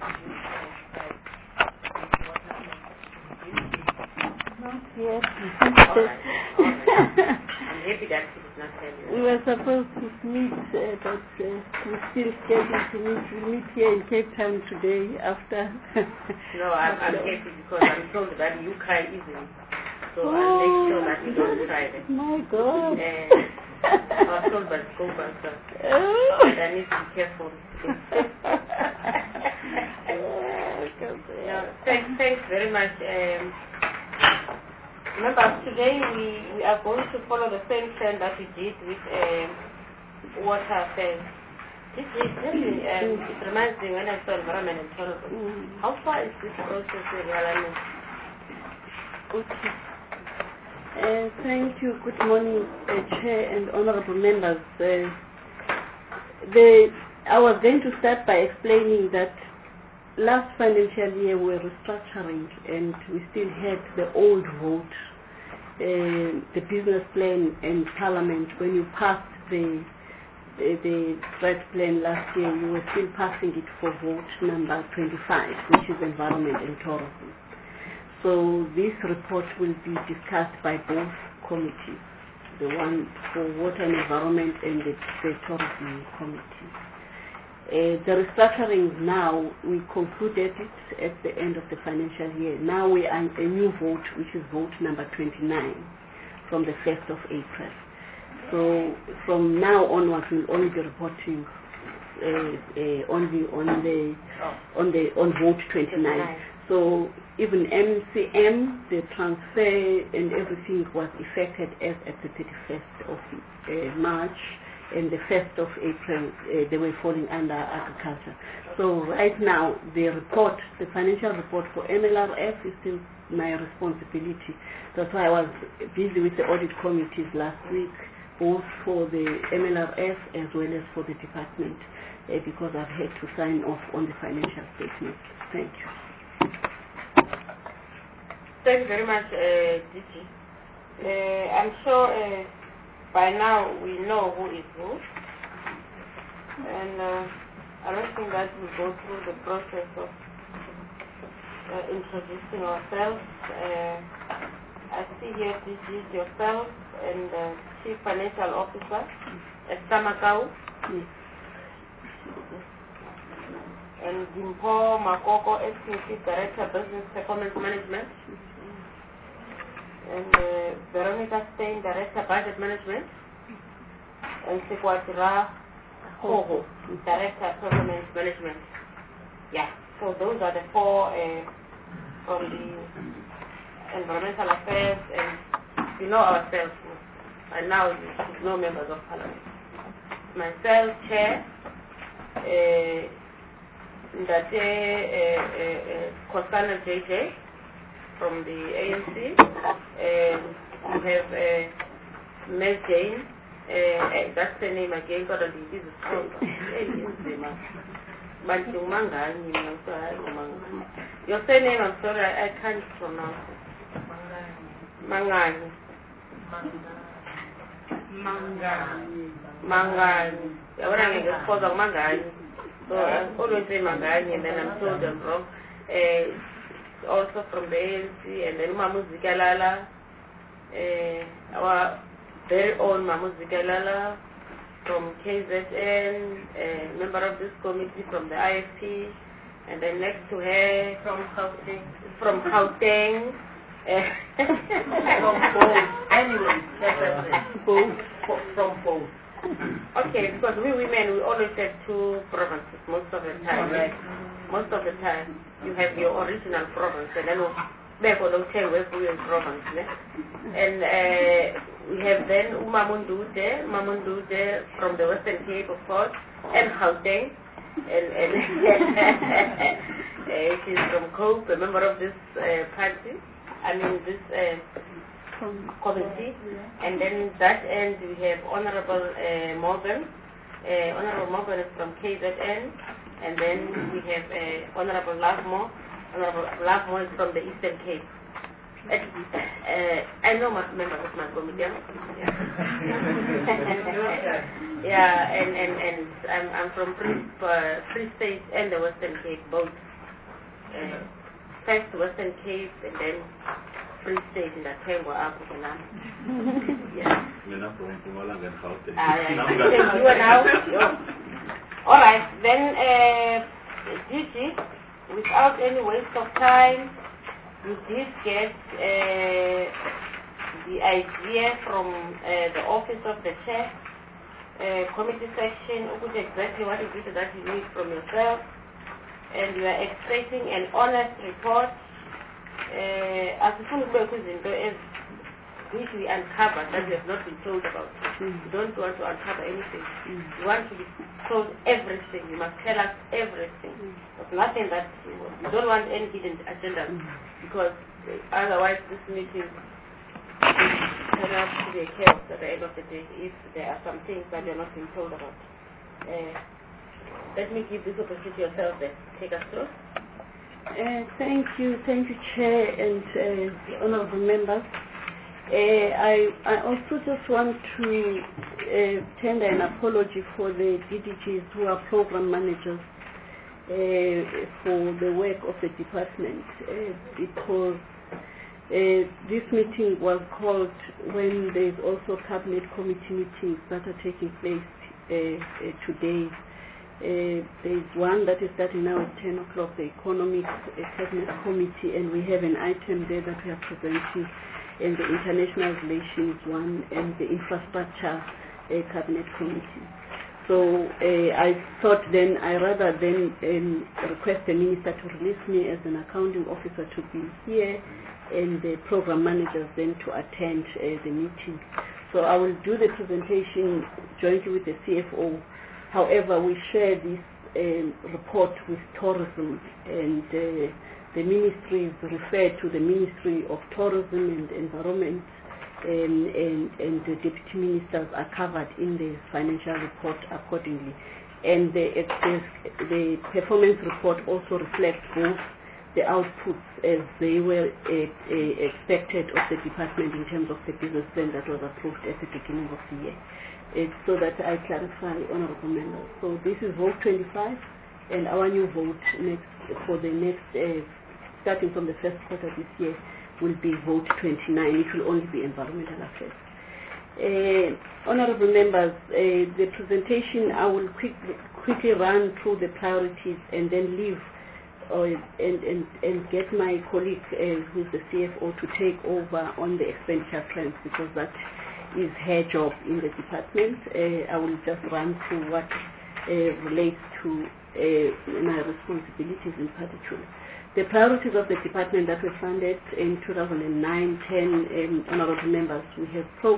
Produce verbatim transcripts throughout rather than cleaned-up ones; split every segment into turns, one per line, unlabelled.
Not yet.
All right. All right. I'm happy that she did not tell you.
We were supposed to meet, uh, but uh, we still scheduled to meet. We'll meet here in Cape Town today after.
No, I'm, I'm happy because I'm told that you cry easily. So oh, I'll make sure that you don't cry then.
My God.
Uh, I was told by the school pastor that I need to be careful. No, thanks, thanks very much. Um, remember, today we, we are going to follow the same trend that we did with um, water affairs. This is really, um, it reminds me when I saw environment and tourism. Mm. How far is this process in Yalani?
Okay. Uh, thank you. Good morning, uh, Chair and honorable members. Uh, the, I was going to start by explaining that last financial year we were restructuring and we still had the old vote, uh, the business plan and Parliament. When you passed the the, the threat plan last year, you were still passing it for vote number twenty-five, which is environment and tourism. So this report will be discussed by both committees, the one for water and environment and the, the tourism committee. Uh, the restructuring now, we concluded it at the end of the financial year. Now we are in a new vote, which is vote number twenty-nine, from the first of April. So from now onwards, we'll only be reporting uh, uh, only on the on the on vote twenty-nine. So even M C M, the transfer and everything was effected as at the thirty-first of uh, March. And the first of April, uh, they were falling under agriculture. So right now, the report, the financial report for M L R F is still my responsibility. That's why I was busy with the audit committees last week, both for the M L R F as well as for the department, uh, because I've had to sign off on the financial statements. Thank you.
Thank you very much, uh, D G. Uh, I'm sure uh, by now we know who is who, and uh, I don't think that we go through the process of uh, introducing ourselves. Uh, I see here D G yourself and uh, Chief Financial Officer, Esther Makau, yes. And Dimpo Makoko, Executive Director, Business Performance Management, and uh, Veronica Stein, Director, Budget Management, and Sekwatira Hoho, Director, Performance Management. Yeah, so those are the four uh, from the Environmental Affairs, and you know ourselves, and now you know members of Parliament. Myself, Chair, uh, Ndate uh, uh, Kosana J J from the A N C, and we have uh, Meg Jane, uh, that's the name again, but this is strong. Your surname, I'm sorry, I, I can't pronounce it. Mangani. Mangani. Mangani. I want to get called Mangani. So I always say Mangani, and then I'm told I'm wrong. Uh, also from the A N C, and then Mamu Zikalala, uh, our very own Mamu Zikalala from K Z N, a member of this committee from the I F P, and then next to her from Gauteng, from Gauteng. From both. Anyway, that's both. From both. Okay, because we women, we always have two provinces most of the time. Right? Most of the time, you have your original province, and then therefore don't tell where we are province. Ne? And uh, we have then Umamundude, Mamundude from the Western Cape, of course, and Gauteng, and, and uh, she's from Cope, a member of this uh, party. I mean this. Uh, committee, and then that end we have Honorable uh, Morgan. Uh, Honorable Morgan is from K Z N, and then we have uh, Honorable Lavmore. Honorable Lavmore is from the Eastern Cape. Uh, uh, I know my member of my committee. Yeah, yeah, and, and, and I'm, I'm from Free, uh, Free State and the Western Cape, both. uh, first Western Cape and then Free State in the Tengwa up of the land. Yeah.
We're not from Pumalanga and Gauteng.
Ah, yeah. You are now. All right. Then, uh, Gigi, without any waste of time, you did get uh, the idea from uh, the office of the chair, uh, committee section, which exactly what it is that you need from yourself, and you are expecting an honest report. Uh, as soon as which we uncover that we have not been told about. Mm. You don't want to uncover anything. Mm. You want to be told everything. You must tell us everything. Mm. There's nothing that you, want. You don't want any hidden agenda, mm. because uh, otherwise this meeting turn out to be a chaos at the end of the day if there are some things that you're not being told about. Uh, let me give this opportunity to yourself then. Take us through.
Uh, thank you, thank you, Chair and uh, honourable members. Uh, I, I also just want to uh, tender an apology for the D D Gs who are program managers uh, for the work of the department, uh, because uh, this meeting was called when there's also cabinet committee meetings that are taking place uh, uh, today. Uh, there's one that is starting now at ten o'clock, the Economic uh, Cabinet Committee, and we have an item there that we are presenting, and the International Relations one, and the Infrastructure uh, Cabinet Committee. So uh, I thought then I rather than um, request the Minister to release me as an accounting officer to be here, and the program managers then to attend uh, the meeting. So I will do the presentation jointly with the C F O. However, we share this um, report with tourism, and uh, the ministry is referred to the Ministry of Tourism and Environment, um, and, and the deputy ministers are covered in the financial report accordingly. And the, the, the performance report also reflects both the outputs as they were uh, uh, expected of the department in terms of the business plan that was approved at the beginning of the year. Uh, so that I clarify, honourable members. So this is vote twenty-five, and our new vote next for the next, uh, starting from the first quarter this year, will be vote twenty-nine. It will only be environmental affairs. Uh, honourable members, uh, the presentation I will quick, quickly run through the priorities and then leave uh, and, and, and get my colleague, uh, who's the C F O, to take over on the expenditure plans, because that is her job in the department. Uh, I will just run through what uh, relates to uh, my responsibilities in particular. The priorities of the department that were funded in two thousand nine ten, um, honourable members, we have pro, uh,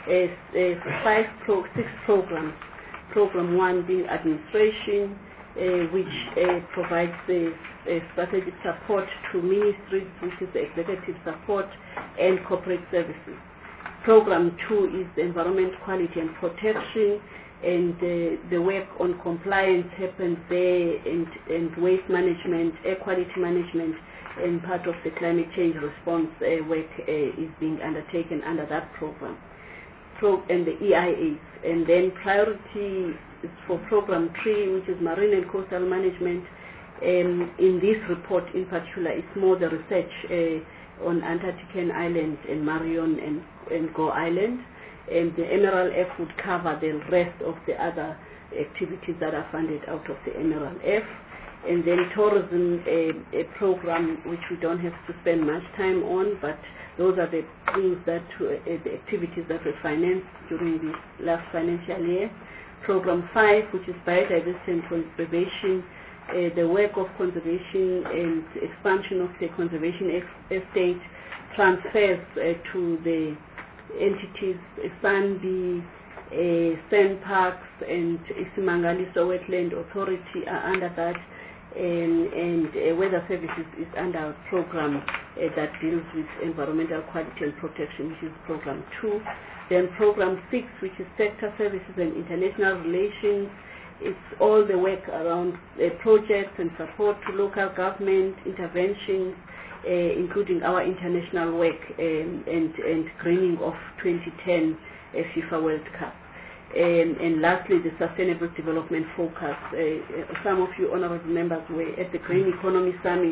uh, five, pro, six programs. Program one being administration, uh, which uh, provides the uh, strategic support to ministries, which is the executive support, and corporate services. Program two is the environment quality and protection, and uh, the work on compliance happens there, and, and waste management, air quality management, and part of the climate change response uh, work uh, is being undertaken under that program. Pro and the E I As. And then priority is for program three, which is marine and coastal management. Um, in this report in particular, it's more the research uh, on Antarctic Island and Marion and and Go Island, and the Emerald F would cover the rest of the other activities that are funded out of the Emerald F. And then tourism, a, a program which we don't have to spend much time on, but those are the things that, uh, the activities that were financed during this last financial year. Program five, which is biodiversity and conservation, uh, the work of conservation and expansion of the conservation estate transfers uh, to the entities, Sanbi, uh, Sand Parks, and Isimangaliso Wetland Authority are under that, um, and uh, Weather Services is under our program uh, that deals with environmental quality and protection, which is program two. Then program six, which is sector services and international relations, it's all the work around uh, projects and support to local government interventions, Uh, including our international work um, and, and greening of twenty ten uh, FIFA World Cup. Um, and lastly, the Sustainable Development Focus. Uh, some of you honourable members were at the Green Economy Summit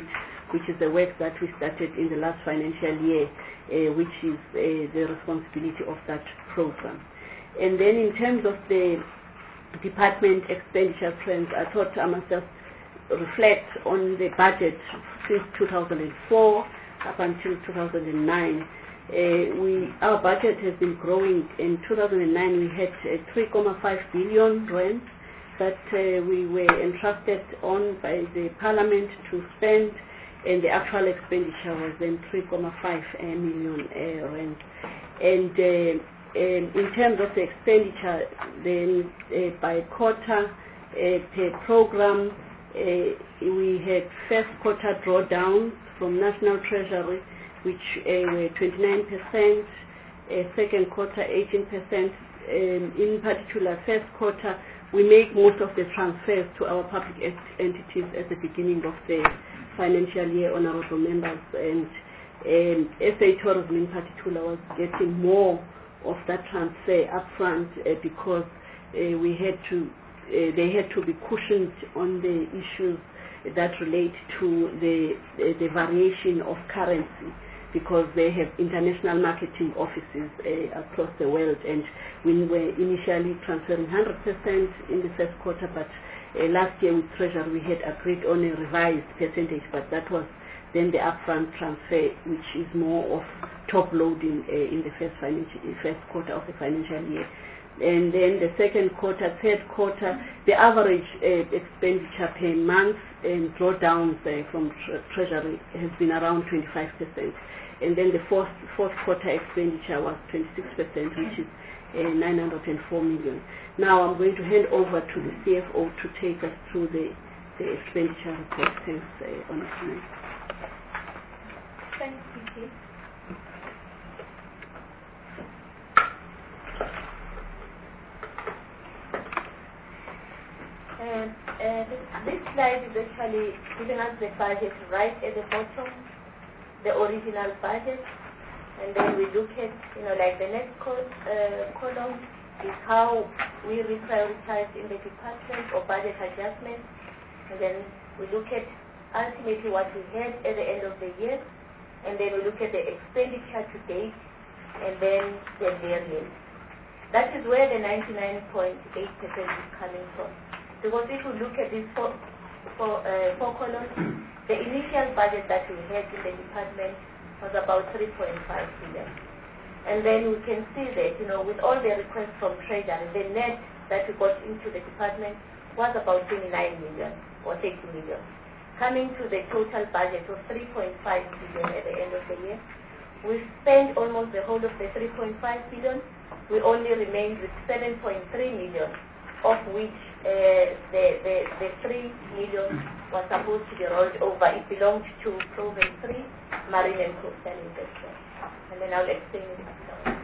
which is the work that we started in the last financial year, uh, which is uh, the responsibility of that program. And then in terms of the department expenditure trends, I thought I must just reflect on the budget since two thousand four up until two thousand nine. Uh, we, our budget has been growing. In two thousand nine we had uh, three point five billion rand that uh, we were entrusted on by the Parliament to spend, and the actual expenditure was then three point five uh, million uh, rand. And uh, um, in terms of the expenditure, then uh, by quarter uh, per program, uh, we had first quarter drawdowns from National Treasury, which uh, were twenty-nine percent, uh, second quarter eighteen percent. Um, in particular, first quarter, we make most of the transfers to our public entities at the beginning of the financial year, honorable members, and um, S A Tourism in particular was getting more of that transfer upfront uh, because uh, we had to, uh, they had to be cushioned on the issues that relate to the, uh, the variation of currency, because they have international marketing offices uh, across the world, and we were initially transferring one hundred percent in the first quarter, but uh, last year with Treasury we had agreed on a revised percentage, but that was then the upfront transfer, which is more of top loading uh, in the first financial, first quarter of the financial year. And then the second quarter, third quarter, the average uh, expenditure per month and drawdowns uh, from tre Treasury has been around twenty-five percent. And then the fourth, fourth quarter expenditure was twenty-six percent, which is uh, nine hundred four million. Now I'm going to hand over to the C F O to take us through the, the expenditure report. Thanks, uh, Honourable.
Thanks, Vicky. And uh, this, this slide is actually giving us the budget right at the bottom, the original budget, and then we look at, you know, like the next co uh, column is how we reprioritize in the department or budget adjustment, and then we look at ultimately what we had at the end of the year, and then we look at the expenditure to date, and then the variance. That is where the ninety-nine point eight percent is coming from. Because if we look at these four, four, uh, four columns, the initial budget that we had in the department was about three point five billion. And then we can see that, you know, with all the requests from Treasury, the net that we got into the department was about twenty-nine million or thirty million. Coming to the total budget of three point five billion at the end of the year, we spent almost the whole of the three point five billion. We only remained with seven point three million, of which uh, the, the, the three million was supposed to be rolled over. It belonged to Province three, Marine and Coastal Investment. And then I'll explain it now.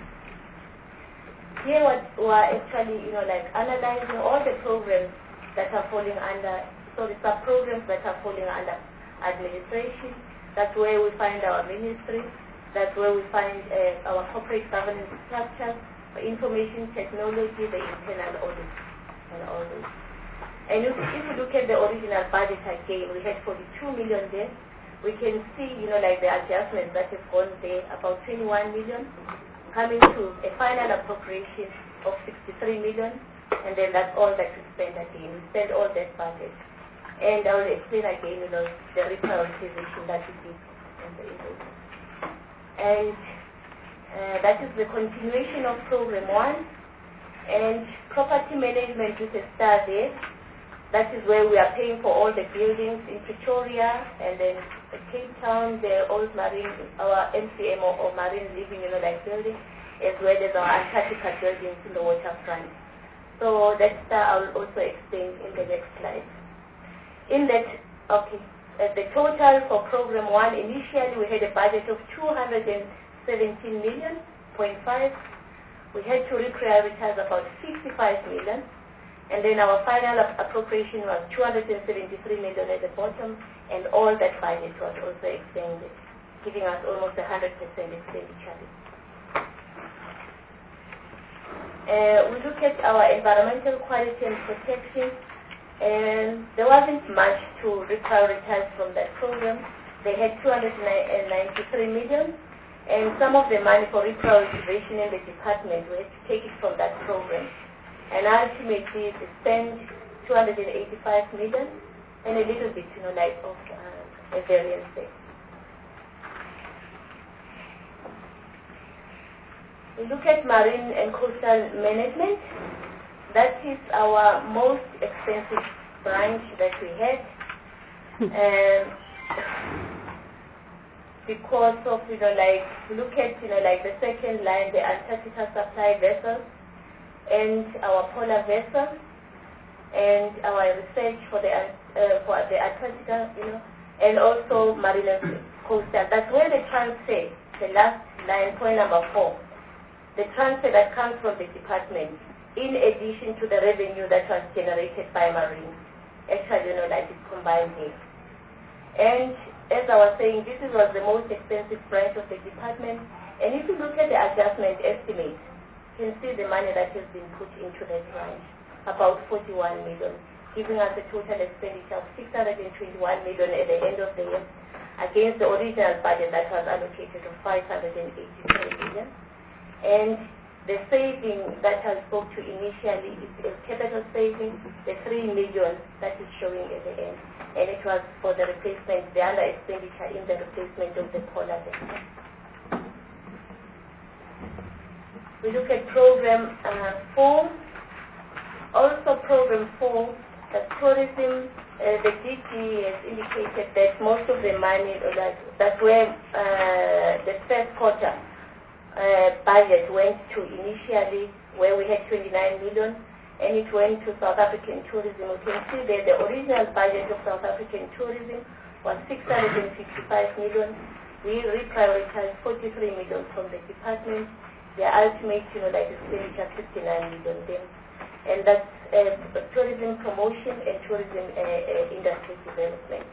Here what we're actually, you know, like analyzing all the programs that are falling under, so the sub-programs that are falling under administration. That's where we find our ministry. That's where we find uh, our corporate governance structure, information technology, the internal audit, and all this. And if, if we look at the original budget again, we had forty-two million there. We can see, you know, like the adjustments that have gone there, about twenty-one million, coming to a final appropriation of sixty-three million, and then that's all that we spend again. We spend all that budget. And I will explain again, you know, the reprioritization that we did in the industry. And uh, that is the continuation of program one. And property management with a star there. That is where we are paying for all the buildings in Pretoria, and then Cape Town, the old marine, our M C M or, or marine living, you know, like building, as well as our Antarctica buildings in the waterfront. So that star I will also explain in the next slide. In that, okay, uh, the total for program one, initially we had a budget of two hundred seventeen million point five. We had to reprioritize about fifty-five million, and then our final appropriation was two hundred seventy-three million at the bottom, and all that budget was also extended, giving us almost one hundred percent expenditure. Uh, we look at our environmental quality and protection, and there wasn't much to reprioritize from that program.
they had two hundred ninety-three million, and some of the money for reprioritization in the department, we had to take it from that program. And ultimately, they spent two hundred eighty-five million, and a little bit, you know, like of uh, a variance there. We look at marine and coastal management. That is our most expensive branch that we had. um, because of, you know, like, look at, you know, like the second line, the Antarctica supply vessels, and our polar vessel, and our research for the uh, for the Antarctica, you know, and also marine and coastal. That's where the transfer, the last line, point number four, the transfer that comes from the department, in addition to the revenue that was generated by marine. Actually, you know, like it's combined here. And as I was saying, this was the most expensive branch of the department. And if you look at the adjustment estimate, you can see the money that has been put into that branch, about forty-one million, giving us a total expenditure of six hundred twenty-one million at the end of the year, against the original budget that was allocated of five hundred eighty-three million. And the saving that I spoke to initially is a capital saving, the three million that is showing at the end. And it was for the replacement, the under expenditure in the replacement of the polar vessel. We look at program uh, four. Also program four, the tourism, uh, the D T has indicated that most of the money, or that, that's where uh, the first quarter uh, budget went to initially, where we had twenty-nine million, and it went to South African tourism. You can see that the original budget of South African tourism was six hundred fifty-five million. We reprioritized forty-three million from the department. The ultimate, you know, like expenditure fifty-nine million then. And that's uh, tourism promotion and tourism uh, uh, industry development.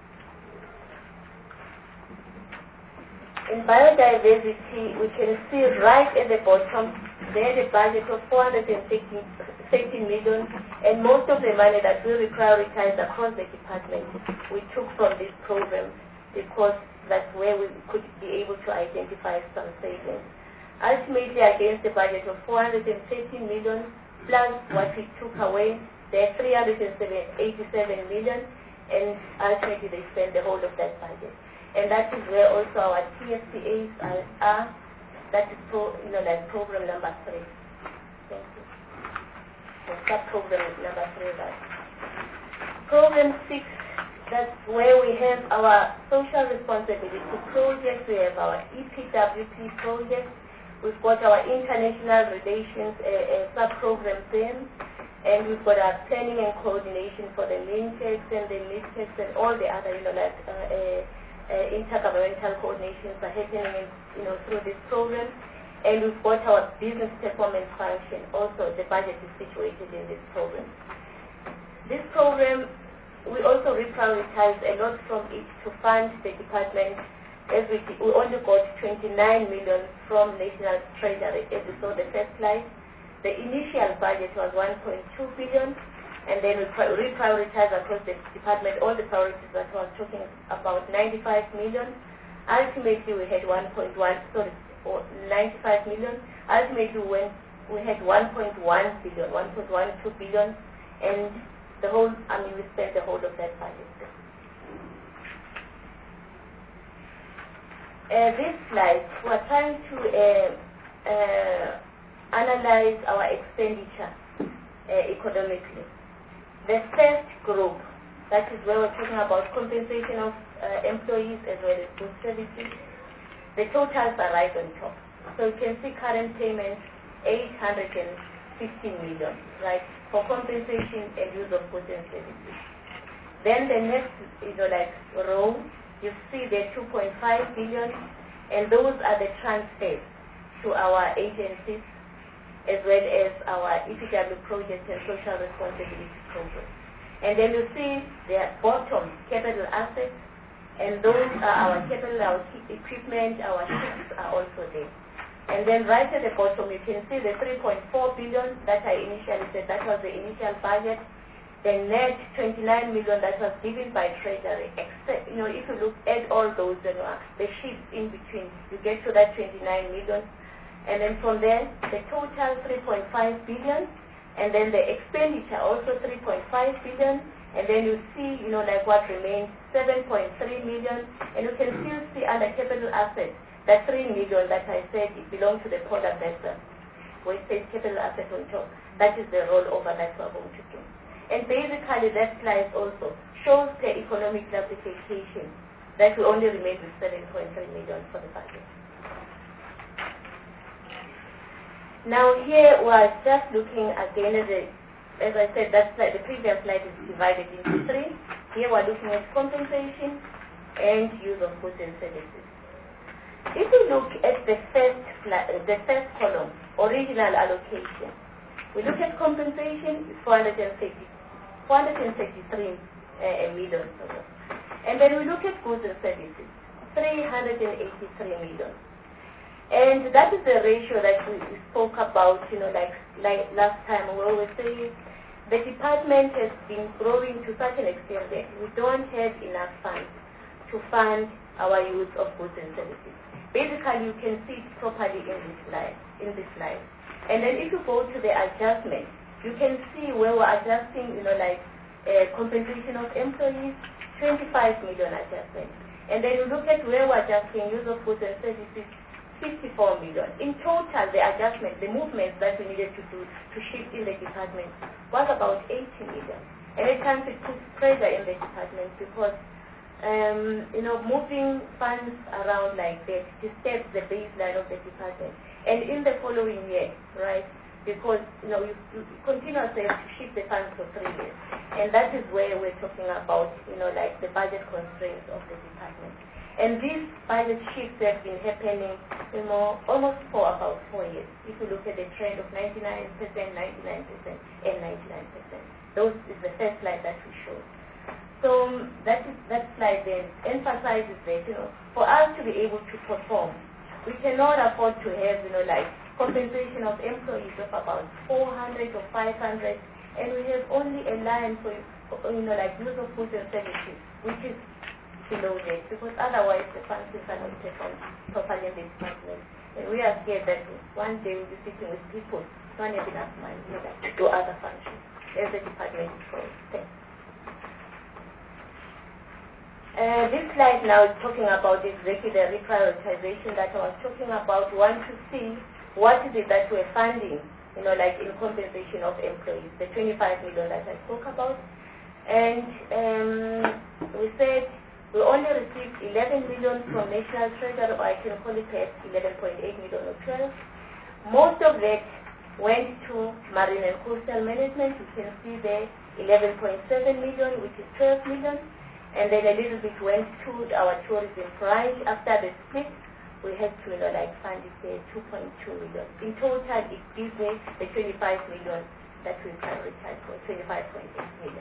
In biodiversity, we can see right at the bottom, there the budget of four hundred thirty million, and most of the money that we reprioritized across the department, we took from this program because that's where we could be able to identify some savings. Ultimately, against the budget of four hundred thirty million, plus what we took away, there are three hundred eighty-seven million, and ultimately they spent the whole of that budget. And that is where also our T F C As are, are that is pro, you know, like program number three. Thank you. So sub-program number three, right? Program six, that's where we have our social responsibility projects. We have our E P W P project. We've got our international relations uh, uh, sub-program there, and we've got our planning and coordination for the MINTEX and the MIDTEX and all the other, you know, like uh, uh, uh, intergovernmental coordinations are happening, in, you know, through this program. And we've got our business performance function. Also, the budget is situated in this program. This program, we also reprioritize a lot from it to fund the department. As we, we only got twenty-nine million from National Treasury, as we saw the first slide. The initial budget was one point two billion, and then we reprioritize across the department all the priorities that I was talking about, ninety-five million. Ultimately, we had one point one, sorry, ninety-five million. Ultimately, when we had one point one billion, one point one two billion, and the whole, I mean, we spent the whole of that budget. Uh, this slide, we are trying to uh, uh, analyze our expenditure uh, economically. The first group, that is where we're talking about compensation of uh, employees as well as goods services, the totals are right on top. So you can see current payments, eight hundred fifty million, right, for compensation and use of goods and services. Then the next, you know, like row, you see the two point five billion, and those are the transfers to our agencies as well as our E P W project and social responsibility program. And then you see the bottom capital assets, and those are our capital, our equipment, our ships are also there. And then right at the bottom you can see the three point four billion that I initially said, that was the initial budget. the net twenty-nine million that was given by Treasury, except, you know, if you look at all those, you know, the sheets in between, you get to that twenty-nine million. And then from there, the total three point five billion, and then the expenditure also three point five billion, and then you see, you know, like what remains, seven point three million, and you can still see under capital assets, that three million that I said, it belongs to the product vessel, where it says capital asset on top. That is the rollover that we're going to do. And basically that slide also shows the economic classification that we only remain with seven point three million for the budget. Now here we're just looking again at the, as I said, that slide, the previous slide is divided into three. Here we're looking at compensation and use of goods and services. If you look at the first, the first column, original allocation, we look at compensation, four hundred thirty-three uh, million. And then we look at goods and services, three hundred eighty-three million. And that is the ratio that we spoke about, you know, like, like last time, where we say the department has been growing to such an extent that we don't have enough funds to fund our use of goods and services. Basically, you can see it properly in this slide. In this slide. And then if you go to the adjustment, you can see where we're adjusting, you know, like uh, compensation of employees, twenty-five million adjustment. And then you look at where we're adjusting use of goods and services, fifty-four million. In total, the adjustment, the movements that we needed to do to shift in the department was about eighty million. And at times it puts pressure in the department because, um, you know, moving funds around like that disturbs the baseline of the department. And in the following year, right, because, you know, you, you continuously have to shift the funds for three years. And that is where we're talking about, you know, like the budget constraints of the department. And these budget shifts have been happening, you know, almost for about four years. If you look at the trend of ninety-nine percent, ninety-nine percent, and ninety-nine percent. Those is the first slide that we showed. So um, that is that slide then emphasizes that, you know, for us to be able to perform, we cannot afford to have, you know, like compensation of employees of about four hundred or five hundred, and we have only a line for, you know, like use of goods and services, which is below that, because otherwise the functions are not performed properly in the department. And we are scared that one day we'll be sitting with people who don't have enough money, you know, like, to do other functions as the department is growing. Uh, this slide now is talking about exactly the reprioritization that I was talking about. We want to see what is it that we're funding, you know, like in compensation of employees, the twenty-five million that I spoke about. And um, we said we only received eleven million from National Treasury, or I can call it eleven point eight million or twelve. Most of that went to Marine and Coastal Management. You can see there eleven point seven million, which is twelve million. And then a little bit went to our tourism branch. After the split, we had to, you know, like fund it there, two point two million. In total, it gives me the twenty-five million that we prioritize for, twenty-five point eight million.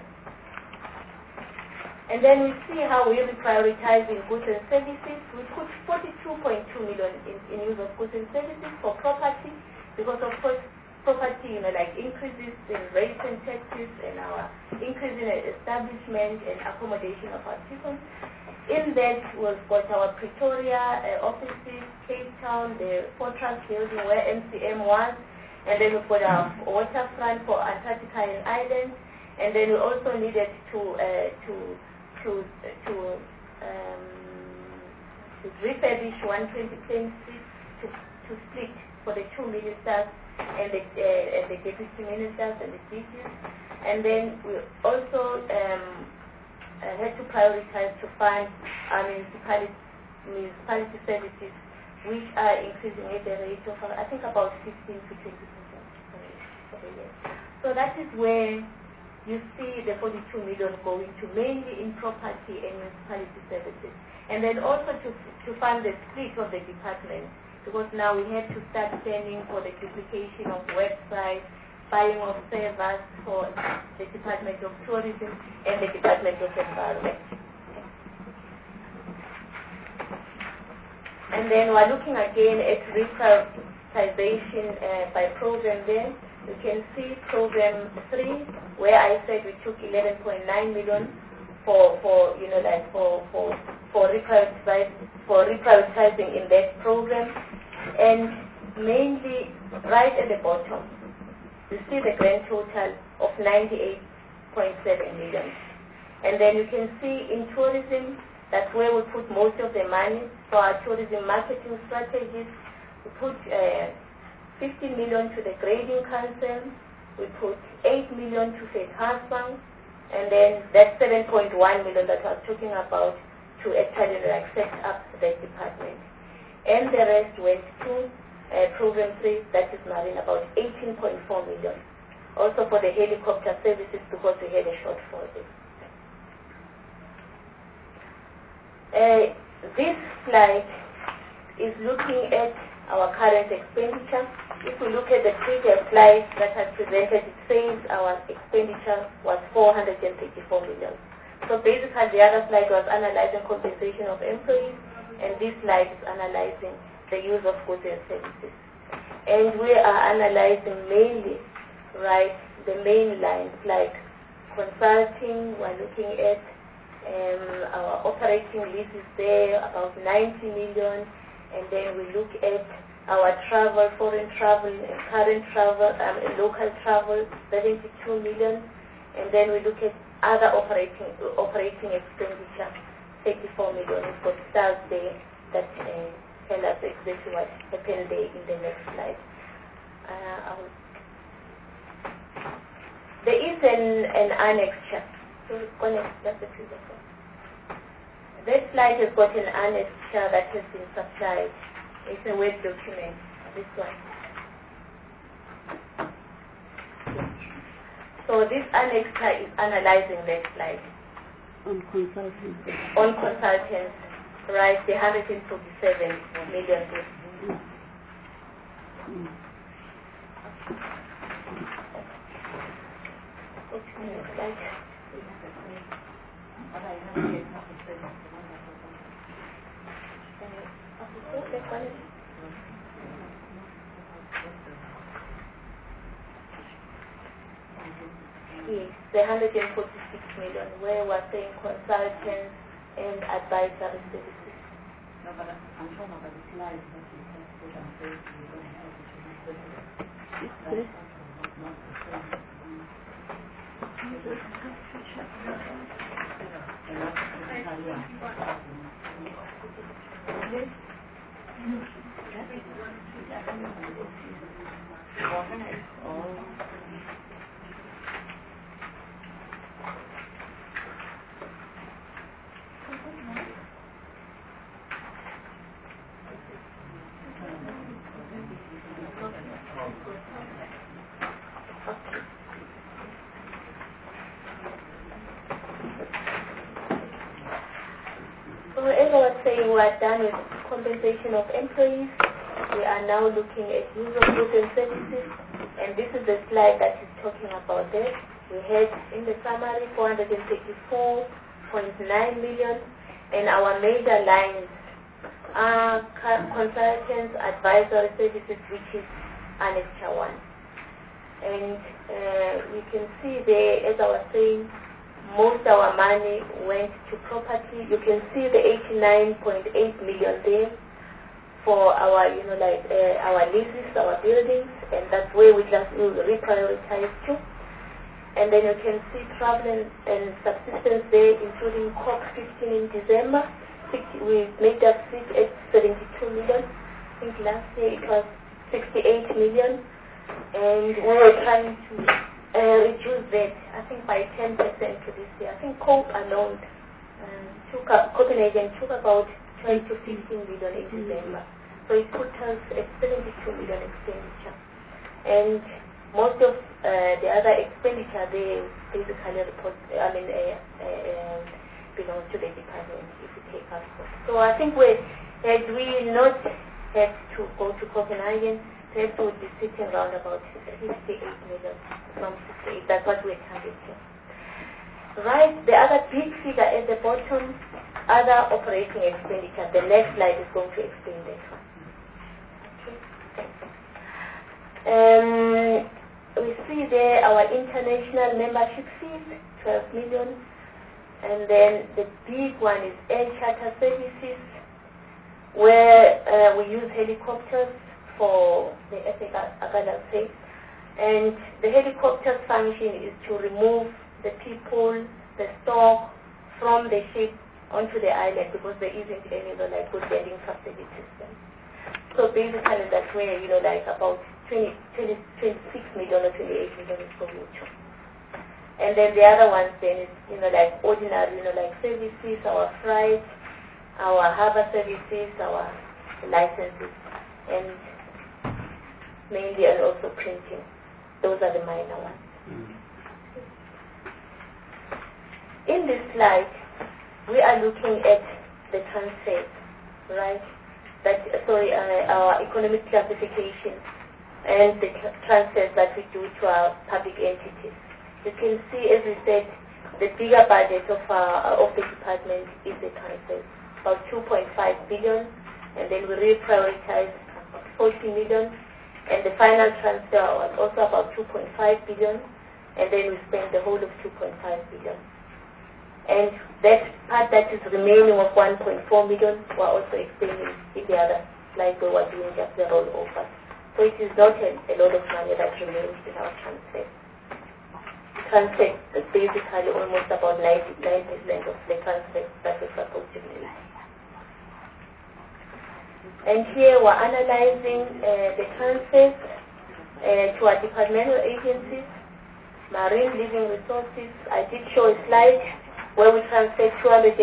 And then we see how we prioritize in goods and services. We put forty-two point two million in, in use of goods and services for property, because of course property, you know, like increases in rates and taxes, and our increase in establishment and accommodation of our people. In that, we've got our Pretoria uh, offices, Cape Town, the Fortress building where M C M was, and then we've got our waterfront for Antarctica and Islands, and then we also needed to uh, to to to um, to refurbish one twenty Plain Street to to split for the two ministers and the uh, and the deputy ministers and the D Gs, and then we also um, uh, had to prioritize to fund our municipality municipality services, which are increasing at the rate of uh, I think about fifteen to twenty percent for the year. So that is where you see the forty-two million going to mainly in property and municipality services, and then also to to fund the split of the department, because now we had to start spending for the duplication of websites, buying of servers for the Department of Tourism and the Department of Environment. And then we're looking again at reprioritization uh, by program there. You can see program three, where I said we took eleven point nine million for, for you know, like for, for, for, reprioritize, for reprioritizing in that program. And mainly, right at the bottom, you see the grand total of ninety-eight point seven million. And then you can see in tourism, that's where we put most of the money for our tourism marketing strategies. We put uh, fifteen million to the grading council. We put eight million to FedHasbank, and then that seven point one million that I was talking about to actually like set up that department. And the rest went to uh, program three, that is marine, about eighteen point four million. Also for the helicopter services because we had a shortfall there. Uh, this slide is looking at our current expenditure. If we look at the previous slide that I presented, it says our expenditure was four hundred thirty-four million. So basically the other slide was analyzing compensation of employees, and this slide is analyzing the use of goods and services. And we are analyzing mainly, right, the main lines like consulting. We're looking at um, our operating leases there, about ninety million, and then we look at our travel, foreign travel, and current travel, um, and local travel, seventy-two million, and then we look at other operating operating expenditure, thirty-four million. We've got stars there that uh, tell us exactly what happened there in the next slide. Uh, there is an, an annexure. So that's the previous one. That slide has got an annexure that has been supplied. It's a Word document, this one. So this annexure is analyzing that slide.
On consultants.
On consultants, right, the one hundred forty-seven million.
Mm.
Yes, the one hundred forty-six million, where we're saying consultants and advisory services.
No, but I'm talking about the slides that you have put on Facebook. You don't have it in the
Yes.
not the same.
So as I was saying, we are done with compensation of employees. We are now looking at use of goods and services, and this is the slide that is talking about this. We had in the summary four hundred thirty-four point nine million, and our major lines are consultants, advisory services, which is Annexure one. And uh, we can see there, as I was saying, most of our money went to property. You can see the eighty-nine point eight million there for our, you know, like uh, our leases, our buildings, and that's where we just will reprioritize to. And then you can see travel and, and subsistence there, including COP fifteen in December. We made that sit at seventy-two million. I think last year it was sixty-eight million, and we were trying to uh, reduce that, I think, by ten percent to this year. I think COP alone um, took up, Copenhagen took about twelve to fifteen million in December. So it put us at seventy-two million expenditure. And most of uh, the other expenditure, they basically report, I mean, uh, uh, belongs to the department if we take us. So I think we, had we not had to go to Copenhagen, perhaps we would be sitting around about fifty-eight million, from sixty-eight. That's what we're targeting. Right, the other big figure at the bottom, other operating expenditure. The next slide is going to explain that one. Okay. Um, we see there our international membership fees, twelve million. And then the big one is air charter services, where uh, we use helicopters for the Agana State. And the helicopter's function is to remove the people, the stock from the ship onto the island because there isn't any, you know, like good landing facilities. So basically that's where, you know, like about twenty, twenty, twenty-six million or twenty-eight million is for mutual. And then the other ones then is, you know, like ordinary, you know, like services, our freight, our harbor services, our licenses, and mainly and also printing. Those are the minor ones. Mm-hmm. In this slide, we are looking at the transfers, right? That, sorry, uh, our economic classification and the tra- transfers that we do to our public entities. You can see, as we said, the bigger budget of our of the department is the transfers, about two point five billion, and then we reprioritize forty million, and the final transfer was also about two point five billion, and then we spend the whole of two point five billion. And that part that is remaining of one point four million, we're also explaining in the other slide where we're doing just the rollover. So it is not a, a lot of money that remains in our transfer. Transfer is basically almost about ninety-nine percent of the transfer that we're supposed to be. And here we're analyzing uh, the transfers uh, to our departmental agencies, marine living resources. I did show a slide where we transferred two hundred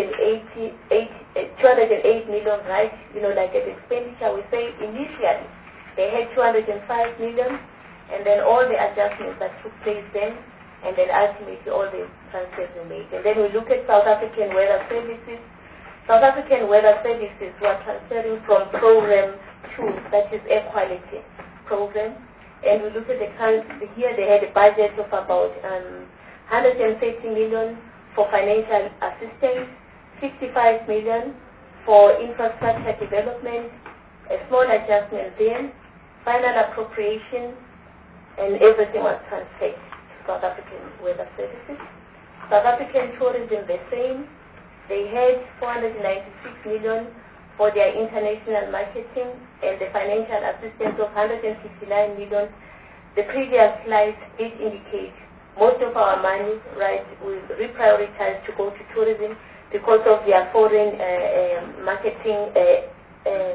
eight million, right? You know, like at expenditure, we say initially they had two hundred five million, and then all the adjustments that took place then, and then ultimately all the transfers were made. And then we look at South African Weather Services. South African Weather Services were transferring from program two, that is air quality program, and we look at the currency. Here they had a budget of about um, one hundred thirty million for financial assistance, sixty-five million for infrastructure development, a small adjustment then, final appropriation, and everything was transferred to South African Weather Services. South African Tourism the same. They had four hundred ninety-six million for their international marketing and the financial assistance of one hundred fifty-nine million. The previous slide did indicate most of our money, right, we reprioritize to go to tourism because of their foreign uh, uh, marketing uh, um,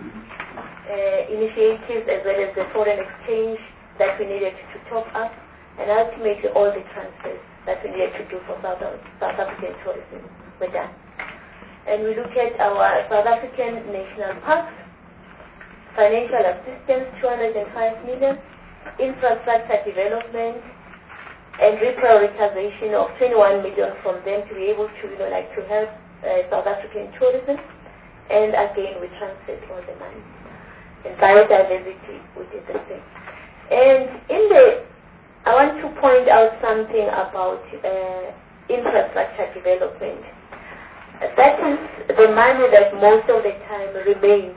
uh, initiatives as well as the foreign exchange that we needed to top up, and ultimately all the transfers that we needed to do for South, South African tourism were done. And we look at our South African national parks, financial assistance two hundred five million, infrastructure development, and reprioritization of twenty-one million from them to be able to, you know, like to help uh, South African tourism. And again, we transferred all the money. And biodiversity, we did the same. And in the, I want to point out something about uh, infrastructure development. Uh, that is the money that most of the time remains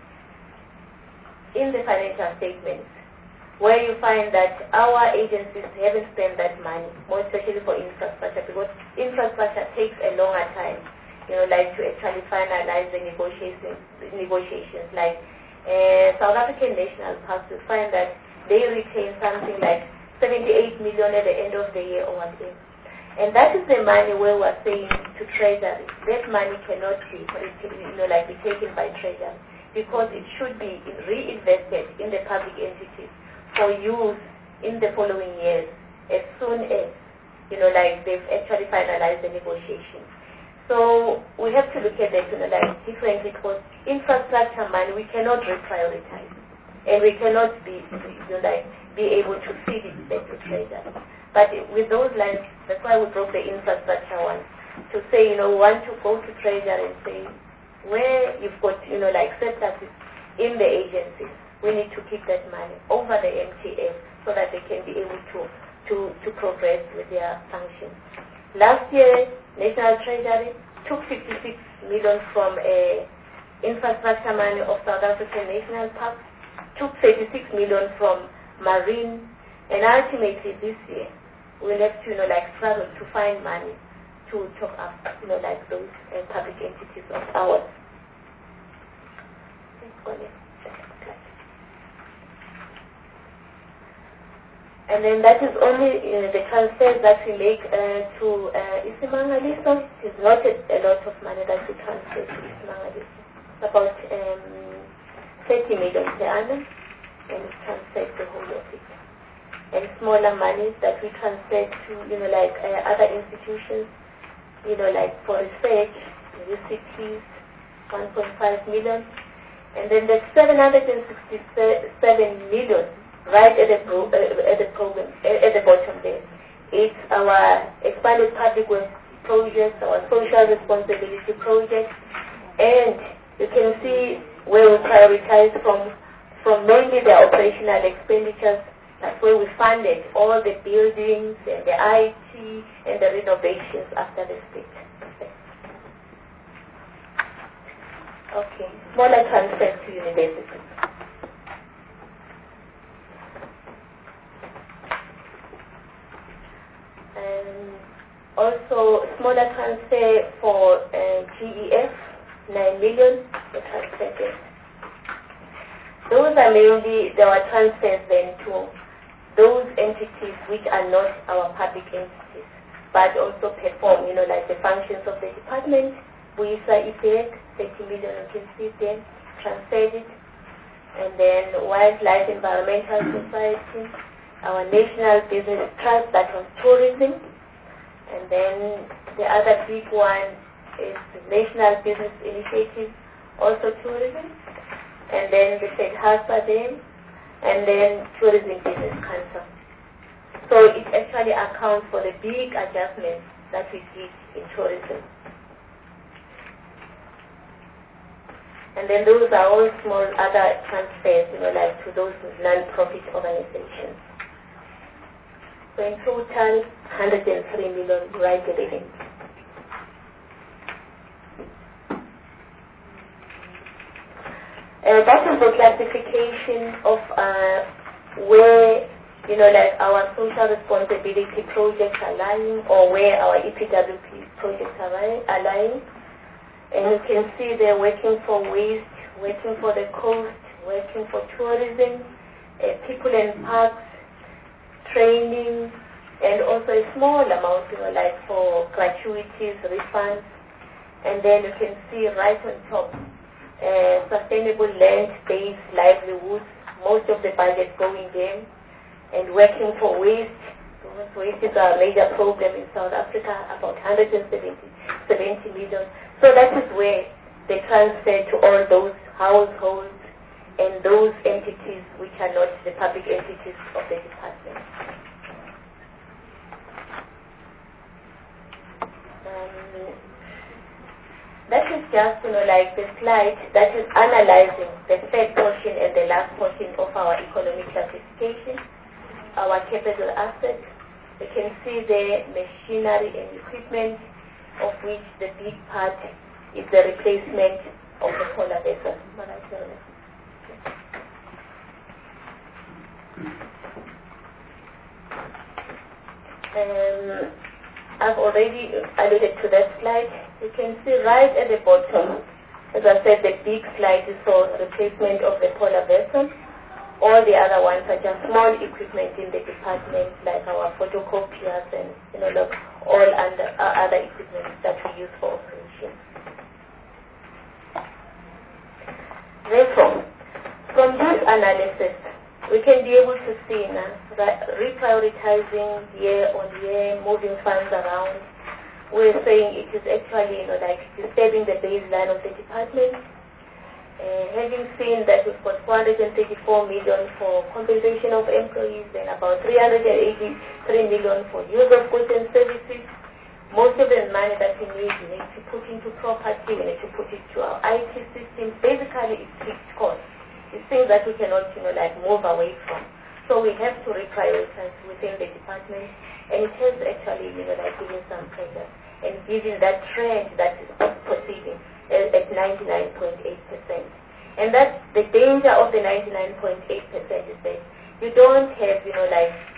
in the financial statements, where you find that our agencies haven't spent that money, more especially for infrastructure, because infrastructure takes a longer time, you know, like to actually finalize the negotiations, negotiations. Like uh, South African National Parks, you find that they retain something like seventy-eight million at the end of the year or whatever. And that is the money where we're saying to Treasury, that money cannot be, you know, like be taken by Treasury, because it should be reinvested in the public entities for use in the following years, as soon as, you know, like they've actually finalized the negotiations. So we have to look at that, you know, like differently, because infrastructure money we cannot reprioritize, and we cannot be, you know, like be able to feed it back to Treasury. But with those lines, that's why we broke the infrastructure one, to say, you know, we want to go to Treasury and say, where you've got, you know, like surpluses in the agencies, we need to keep that money over the M T F so that they can be able to, to, to progress with their functions. Last year, National Treasury took fifty-six million from uh, infrastructure money of South African National Parks, took thirty-six million from marine, And ultimately this year, we'll have to, you know, like struggle to find money to top up, you know, like those uh, public entities of ours. And then that is only uh, the transfers that we make uh, to uh, Isimangaliso. It is not a, a lot of money that we transfer to Isimangaliso. It's about um, thirty million per annum, and we transfer the whole of it. And smaller monies that we transfer to, you know, like uh, other institutions, you know, like for research, U C Ts, one point five million. And then there's seven hundred sixty-seven million right at the, pro, uh, at the program, uh, at the bottom there. It's our expanded public works project, our social responsibility project, and you can see where we prioritize from, from mainly the operational expenditures. That's where we funded all the buildings and the I T and the renovations after the split. Okay, smaller transfers to universities. And also smaller transfer for uh, G E F, nine million, the transfer there. Those are mainly, there were transfers then to those entities which are not our public entities, but also perform, you know, like the functions of the department. Buisa I P E C, thirty million, you can see there, transferred it. And then Wildlife Environmental Society, our National Business Trust, that was tourism. And then the other big one is the National Business Initiative, also tourism. And then the FEDHASA then, and then Tourism Business Council. So it actually accounts for the big adjustments that we did in tourism. And then those are all small other transfers, you know, like to those non-profit organizations. So in total, one hundred three million right living. Uh, that is the classification of uh, where, you know, like our social responsibility projects are lying, or where our E P W P projects are lying. And you can see they're working for waste, working for the coast, working for tourism, uh, people and parks, training, and also a small amount, you know, like for gratuities, refunds. And then you can see right on top, uh, sustainable land-based livelihoods, most of the budget going there, and working for waste. Because waste is a major problem in South Africa, about one hundred seventy million. So that is where they transfer to all those households and those entities which are not the public entities of the department. Um, that is just, you know, like the slide that is analyzing the third portion and the last portion of our economic classification, our capital assets. You can see the machinery and equipment, of which the big part is the replacement of the polar vessel. Um, I've already alluded to that slide. You can see right at the bottom, as I said, the big slide is for replacement of the polar vessel. All the other ones are just small equipment in the department, like our photocopiers and, you know, look, all under, uh, other equipment that we use for operations. Therefore, from this analysis, we can be able to see now that reprioritizing year on year, moving funds around, we're saying it is actually, you know, like disturbing the baseline of the department. Uh, having seen that we've got four hundred thirty-four million for compensation of employees and about three hundred eighty-three million for use of goods and services, most of the money that we need, we need to put into property, we need to put it to our I T system. Basically, it's fixed costs. It's things that we cannot, you know, like move away from. So we have to reprioritize within the department, and it has actually, you know, like giving some pressure and giving that trend that is proceeding at ninety-nine point eight percent. And that's the danger of the ninety-nine point eight percent is that you don't have, you know, like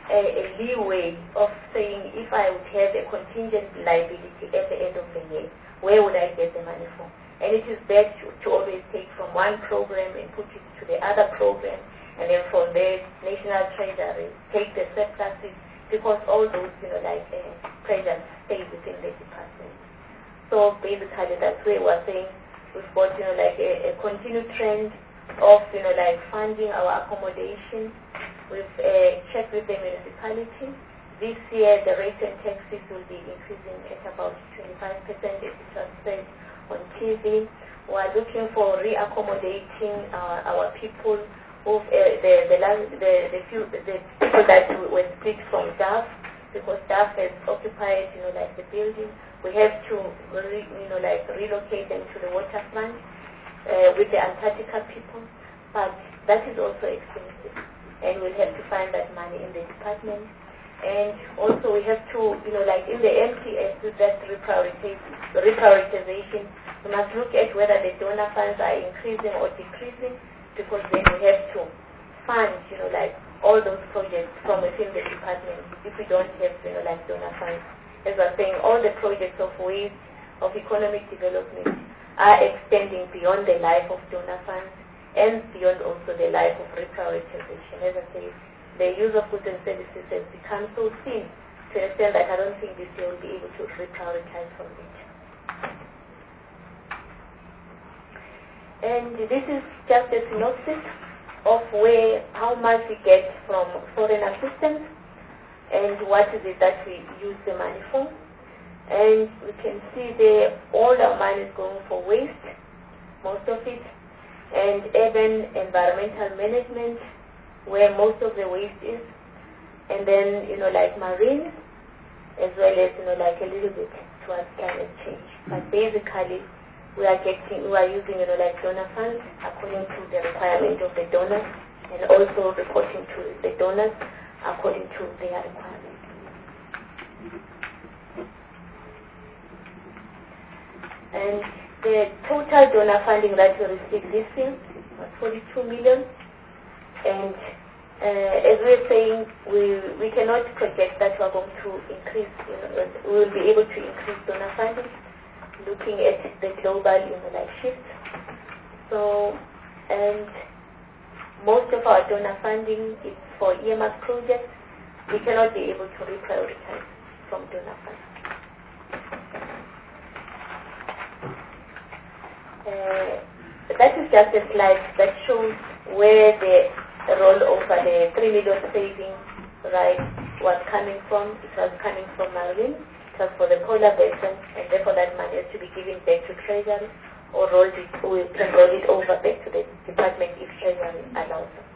a, a leeway of saying if I would have a contingent liability at the end of the year, where would I get the money from? And it is best to, to always take from one program and put it to the other program, and then from there, National Treasury take the surpluses, because all those, you know, like uh, pressures stay within the department. So basically, that's where we're saying we've got, you know, like a, a continued trend of, you know, like funding our accommodation. We've uh, checked with the municipality. This year, the rates and taxes will be increasing at about twenty-five percent, as it was said on T V. We're looking for reaccommodating uh, our people, who, uh, the, the, the, the, few, the people that were split from D A F, because D A F has occupied, you know, like the building. We have to, re, you know, like relocate them to the waterfront uh, with the Antarctica people, but that is also expensive, and we'll have to find that money in the department. And also we have to, you know, like in the M T S, do that reprioritization. We must look at whether the donor funds are increasing or decreasing, because then we have to fund, you know, like all those projects from within the department if we don't have, you know, like donor funds. As I'm saying, all the projects of waste, of economic development are extending beyond the life of donor funds and beyond also the life of reprioritization. As I say, the use of goods and services has become so thin to the extent that I don't think this year will be able to reprioritize from it. And this is just a synopsis of where, how much we get from foreign assistance and what is it that we use the money for. And we can see there all our money is going for waste, most of it, and urban environmental management, where most of the waste is, and then, you know, like marine, as well as, you know, like a little bit towards climate change. But basically, we are getting, we are using, you know, like donor funds according to the requirement of the donors, and also reporting to the donors according to their requirements. And the total donor funding that we received this year was forty-two million. And uh, as we're saying, we we cannot project that we're going to increase, you know, we will be able to increase donor funding, looking at the global, you know, like shift. So, and most of our donor funding is for earmark projects. We cannot be able to reprioritize from donor funding. Uh, that is just a slide that shows where the rollover, the three million savings, right, was coming from. It was coming from marine. It was for the polar basin, and therefore that money has to be given back to Treasury, or rolled it, we can roll it over back to the department if Treasury allows us.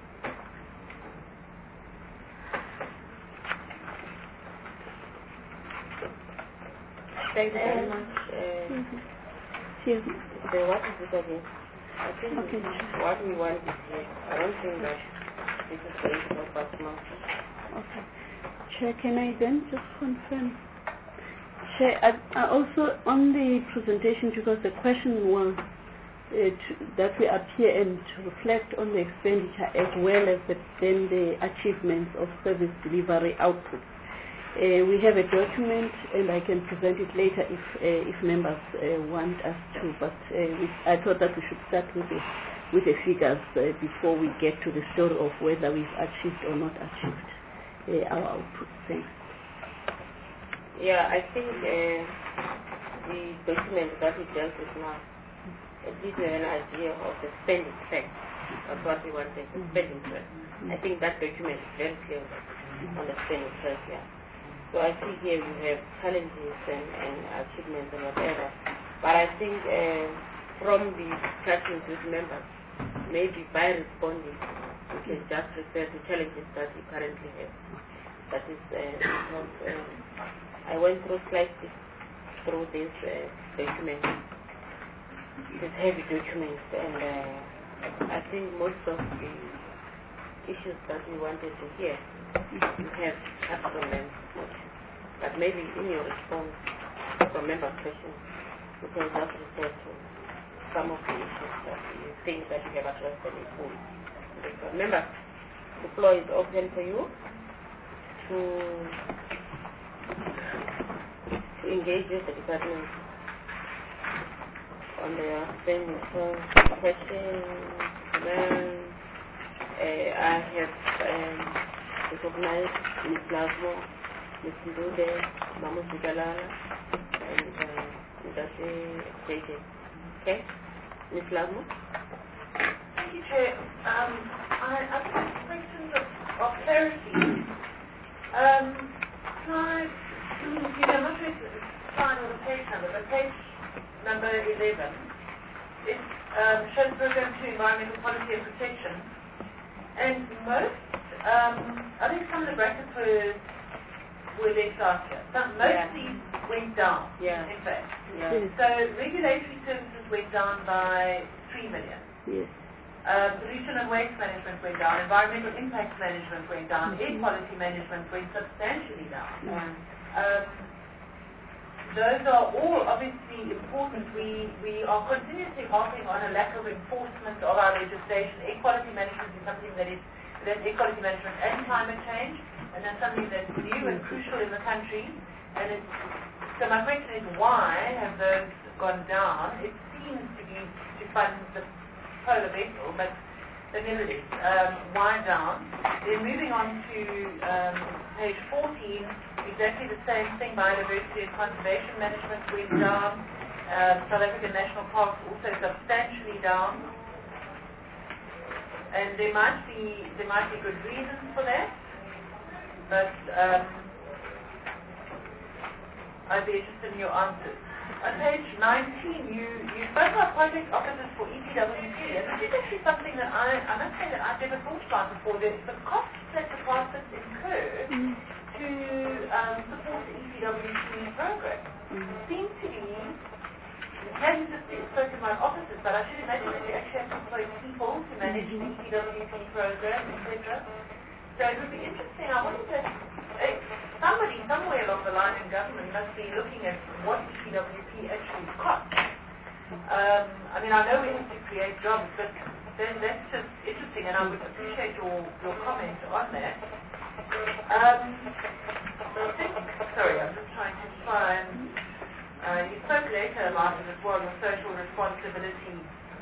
Thank you very much. Uh,
mm-hmm.
The what is it again? I think
Okay.
what we want is here. I don't think that this is going to help us much.
Okay. Chair, can I then just confirm? Chair, I, I also on the presentation, because the question was uh, to, that we appear and to reflect on the expenditure as well as the, then the achievements of service delivery output. Uh, we have a document, and I can present it later if uh, if members uh, want us to. But uh, we, I thought that we should start with the with the figures uh, before we get to the story of whether we've achieved or not achieved uh, our output. Thanks.
Yeah, I think uh, the document that we dealt with now it gives you an idea of the spending track. That's what we wanted, the spending track. I think that document is very clear on the spending track. Yeah. So I see here we have challenges and, and achievements and whatever. But I think uh, from the discussions with members, maybe by responding, we can just refer to challenges that we currently have. That is, uh, because, uh, I went through slightly through this uh, document, this heavy document, and uh, I think most of the issues that we wanted to hear, you have touched on them. But maybe in your response from member questions, you can just refer to some of the issues that you think that you have addressed in full. Remember, the floor is open for you. to, to engage with the department on their spending. So, questions, comments. Uh, I have um, recognized Miz Lasmo, Miz Ndude, Mama Sigalala, and uh, Mdashi J J. Okay? Miz Lasmo?
Thank you, Chair. Um, I have some questions of, of clarity. Um, slide, you know, I'm not sure if it's slide or the page number, but page number eleven, it um, shows Program two, Environmental Policy and Protection. And most, um, I think some of the brackets were, were left out here. Some, most
Yeah.
of these went down,
Yeah.
in fact.
Yeah.
So regulatory services went down by three million.
Yes.
Uh, pollution and waste management went down. Environmental impact management went down.
Mm-hmm.
Air quality management went substantially down.
Yeah.
Um, those are all obviously important. We we are continuously harping on a lack of enforcement of our legislation. Air quality management is something that is that's air quality management and climate change, and that's something that's new and crucial in the country. And it's, so my question is, why have those gone down? It seems to be to fund the polar vessel, but but nevertheless, um, why down? Then moving on to um, page fourteen, exactly the same thing. Biodiversity and conservation management went down. Um, South African national parks also substantially down. And there might be there might be good reasons for that, but um, I'd be interested in your answers. On page nineteen, you, you spoke about project officers for E P W P, and this is actually something that I, I must say that I've never thought about before. The, the costs that departments incur
Mm.
to um, support the E P W P program
Mm.
seem to be, here you just spoke about officers, but I should imagine that you actually have to employ people to manage the E P W P program, et cetera. So it would be interesting. I wanted to, uh, somebody somewhere along the line in government must be looking at what E P W P actually costs. Um, I mean, I know we have to create jobs, but then that's just interesting, and I would appreciate your, your comment on that. Um, I think, sorry, I'm just trying to find, uh, you spoke later about it as well, the social responsibility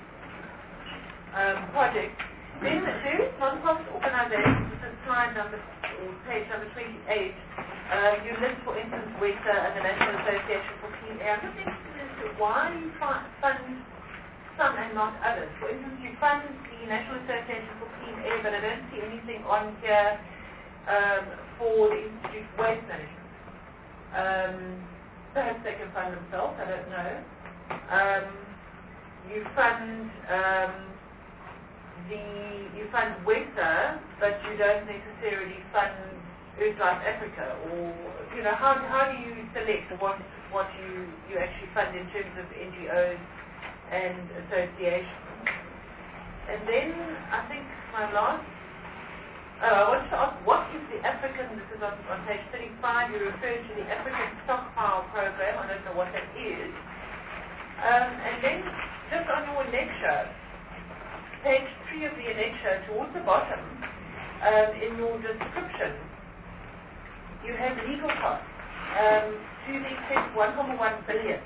um, project. Then there is non-profit organizations, this is slide number, or page number twenty-eight. Uh, you list, for instance, W E T A and the National Association for Clean Air. I'm just interested as to why you fund some and not others. For instance, you fund the National Association for Clean Air, but I don't see anything on here um, for the Institute of Waste Management. Um, perhaps they can fund themselves, I don't know. Um, you fund... Um, The, you fund W E T A, but you don't necessarily fund EarthLife Africa, or you know, how how do you select what what you you actually fund in terms of N G Os and associations? And then I think my last, oh, I wanted to ask, what is the African? This is on, on page thirty-five. You refer to the African Stockpile Program. I don't know what that is. Um, and then just on your lecture, page three of the annexure, towards the bottom, um, in your description, you have legal costs um, to the extent of one point one billion.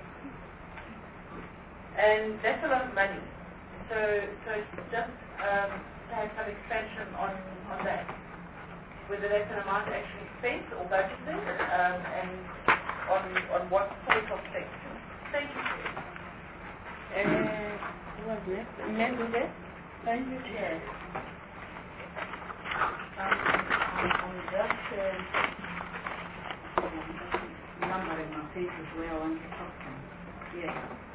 And that's a lot of money. So, so just um, to have some expansion on, on that, whether that's an amount actually spent or budgeted, um, and on, on what sort of things. Thank you.
Uh, what's next? May I do that? Thank you, Chair.
Um, I'm just uh, numbering my pages where I want to talk from. Yes.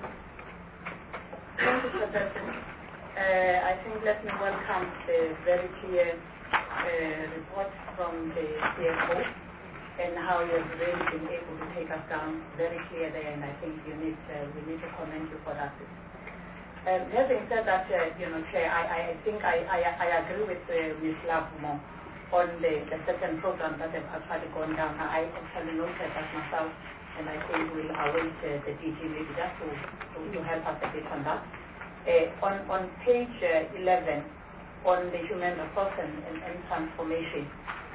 Thank you, Mister President. Uh, I think let me welcome the very clear uh, report from the C F O and how you have really been able to take us down very clear there, and I think you need uh, we need to commend you for that. Um, having said that, uh, you know, Chair, I, I think I, I, I agree with uh, Miz Lavmo on the, the certain programs that have actually gone down. I actually noted that myself, and I think we'll await uh, the D G maybe just to, to, to help us a bit on that. Uh, on, on page uh, eleven, on the human resource and, and, and transformation,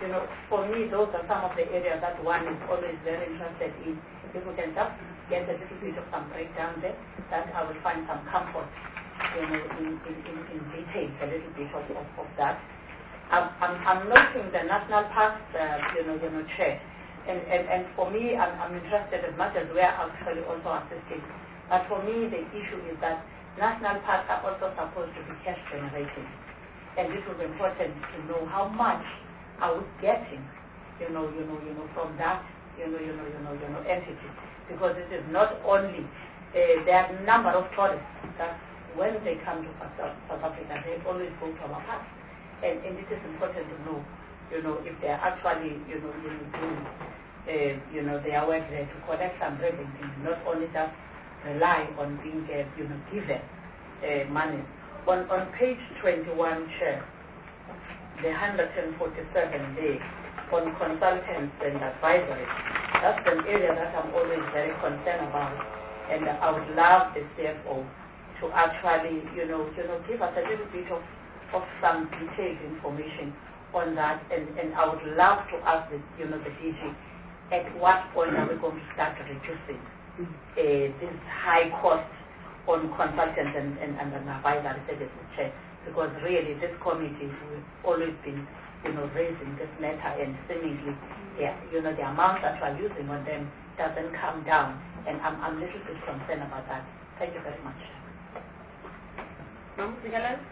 you know, for me, those are some of the areas that one is always very interested in. If we can just get a little bit of some breakdown there, that I will find some comfort, you know, in, in, in, in detail, a little bit of, of, of that. I'm, I'm, I'm noting the national parks, uh, you know, you know, chair. And, and, and for me, I'm, I'm interested as much as we are actually also assisting. But for me, the issue is that national parks are also supposed to be cash generating. And it was important to know how much are we getting, you know, you know, you know, from that, you know, you know, you know, you know, entity. Because it is not only, uh, there are a number of tourists that when they come to South, South Africa, they always go to our parks. And, and it is important to know, you know, if they are actually, you know, you know, doing, uh, you know, their work there to collect some revenue, not only just rely on being, uh, you know, given uh, money. On, on page twenty-one, Chair, the one hundred forty-seven day on consultants and advisory, that's an area that I'm always very concerned about, and I would love the C F O to actually, you know, you know, give us a little bit of, of some detailed information on that, and, and I would love to ask the, you know, the D G, at what point are we going to start reducing uh, this high cost on consultants and, and, and an advisory services, Chair? Because really this committee has always been, you know, raising this matter, and seemingly, yeah, you know, the amount that we're using on them doesn't come down, and I'm, I'm a little bit concerned about that. Thank you very much.
Ma'am, Sigalan?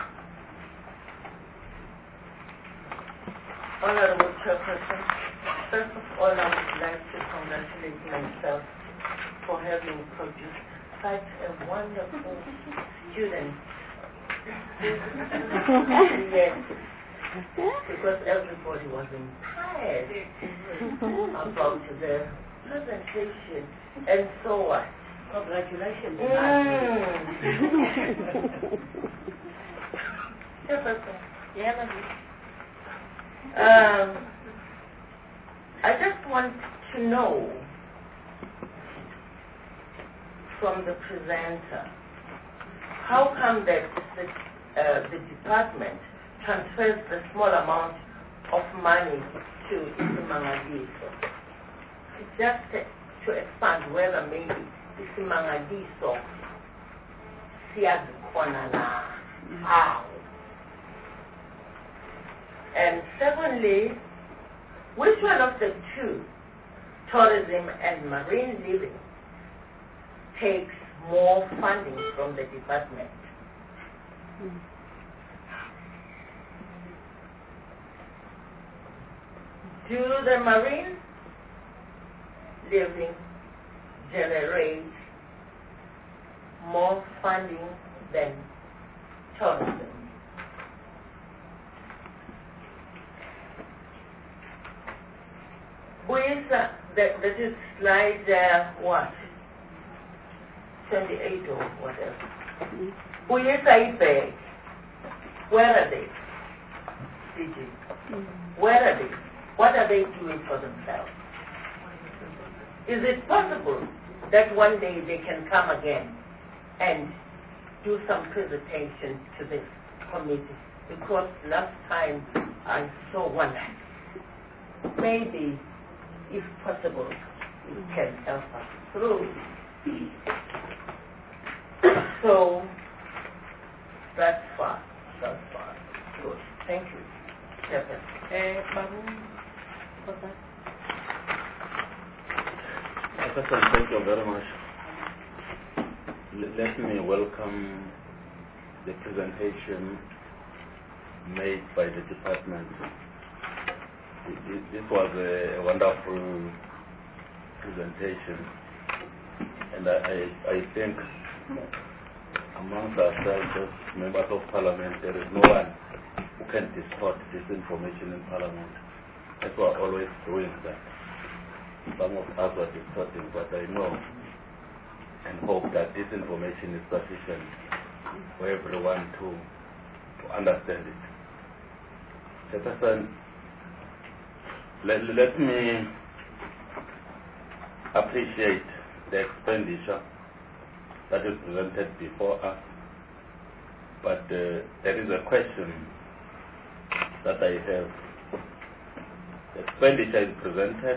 Honorable Chairperson, first of all, I would like to congratulate myself for having produced such a wonderful student. Yes, because everybody was impressed about the presentation and so on.
Congratulations.
Mm. Chairperson,
You have a
Um, I just want to know from the presenter, how come that the, uh, the department transfers the small amount of money to Isimangaliso? Just to expand whether maybe Isimangaliso siyazikhona na how. And secondly, which one of the two, tourism and marine living, takes more funding from the department? Mm. Do the marine living generate more funding than tourism? With uh, that, that is slide uh, what? twenty-eight or whatever. Who is I beg? Where are they? D G. Where are they? What are they doing for themselves? Is it possible that one day they can come again and do some presentation to this committee? Because last time I saw one. Maybe, if possible, it can help us through. So, that's far, that's far. Good. Thank you. Chairman.
Uh, Babu, what's that?
Chairperson, thank you very much. L- let me welcome the presentation made by the department. This was a wonderful presentation, and I, I, I think amongst ourselves as members of parliament, there is no one who can distort this information in parliament. That's why we're always doing that. Some of us are distorting, but I know and hope that this information is sufficient for everyone to, to understand it. Chairperson, Let, let me appreciate the expenditure that is presented before us, but uh, there is a question that I have The expenditure is presented.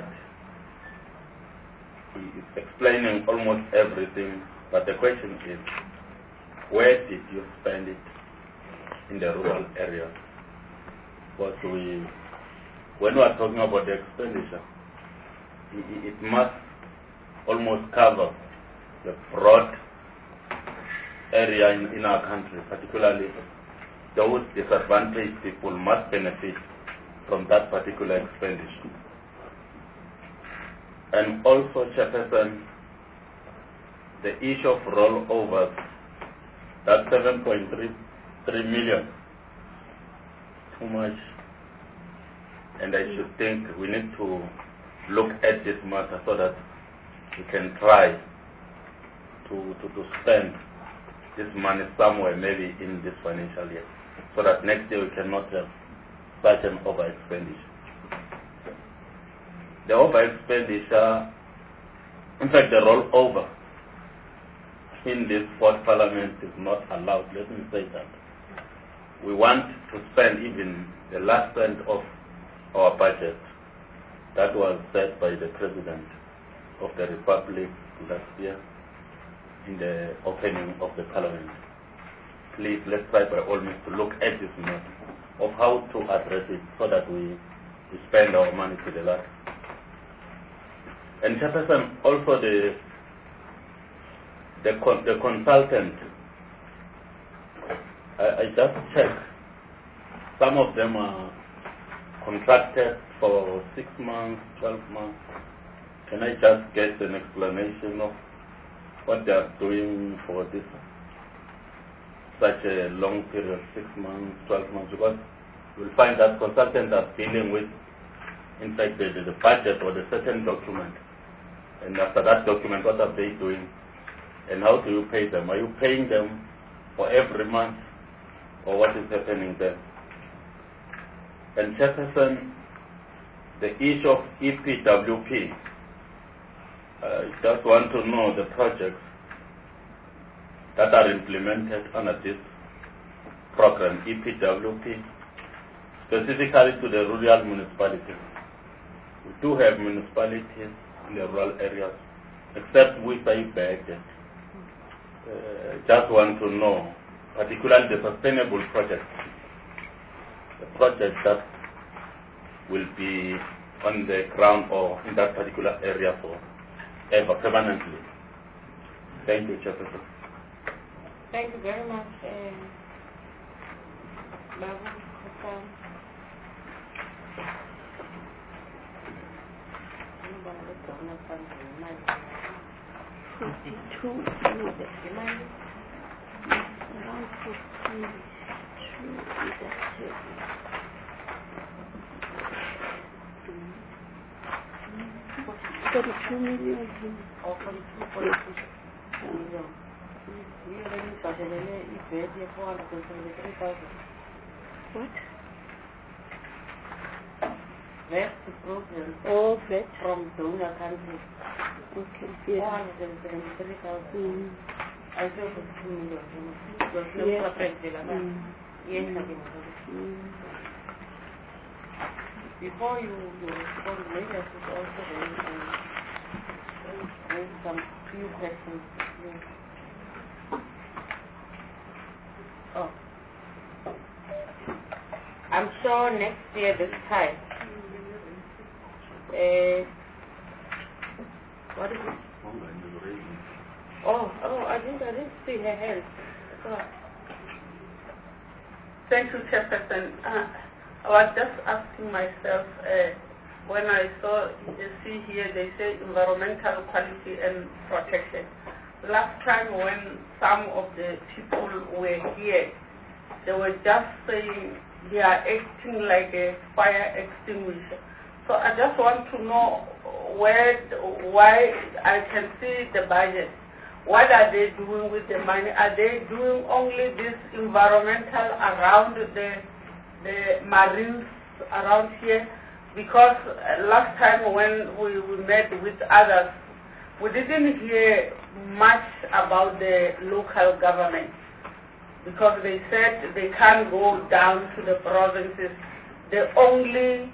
He is explaining almost everything, but the question is, where did you spend it in the rural area? Because we, when we are talking about the expenditure, it, it must almost cover the broad area in, in our country, particularly those disadvantaged people must benefit from that particular expenditure. And also, Chairperson, the issue of rollovers, that seven point three million, too much. And I should think we need to look at this matter so that we can try to, to, to spend this money somewhere, maybe in this financial year, so that next year we cannot have such an over expenditure. The over expenditure, in fact, the rollover in this fourth parliament is not allowed. Let me say that. We want to spend even the last cent of our budget that was set by the President of the Republic last year in the opening of the Parliament. Please, let's try by all means to look at this matter of how to address it so that we, we spend our money to the last. And Chairperson, also the the, con the consultant, I, I just checked, some of them are contracted for six months, twelve months. Can I just get an explanation of what they are doing for this such a long period, six months, twelve months? Because you'll find that consultants are dealing with, in fact, the, the budget or the certain document. And after that document, what are they doing? And how do you pay them? Are you paying them for every month? Or what is happening there? And Chairperson, the issue of E P W P, I just want to know the projects that are implemented under this program, E P W P, specifically to the rural municipalities. We do have municipalities in the rural areas, except we say back that uh, just want to know, particularly the sustainable projects, the projects that will be on the ground or in that particular area for ever, permanently. Thank you, Chairperson.
Thank you very much, uh, Babu.
Forty-two, no, the around forty-two, forty-two million.
Or forty-two, forty-two million. We already started a four hundred seventy-three thousand.
What?
That's the program.
Oh, that.
From donor countries.
Okay,
four
yeah.
hundred seventy-three thousand.
Mm.
I feel for two million. There's no
Yes.
perfect deal.
Mm.
Yes,
Mm.
mm. Before you, you respond, maybe I should also raise, um, raise some few questions. Yes. Oh. I'm sure next year this time, uh, what is it? Oh, oh, I didn't, I didn't see her hand. Oh.
Thank you, Chairperson. Uh, I was just asking myself, uh, when I saw, you see here, they say environmental quality and protection. Last time when some of the people were here, they were just saying they are acting like a fire extinguisher. So I just want to know where, why I can see the budget. What are they doing with the money? Are they doing only this environmental around the, the marines around here? Because last time when we, we met with others, we didn't hear much about the local government, because they said they can't go down to the provinces. The only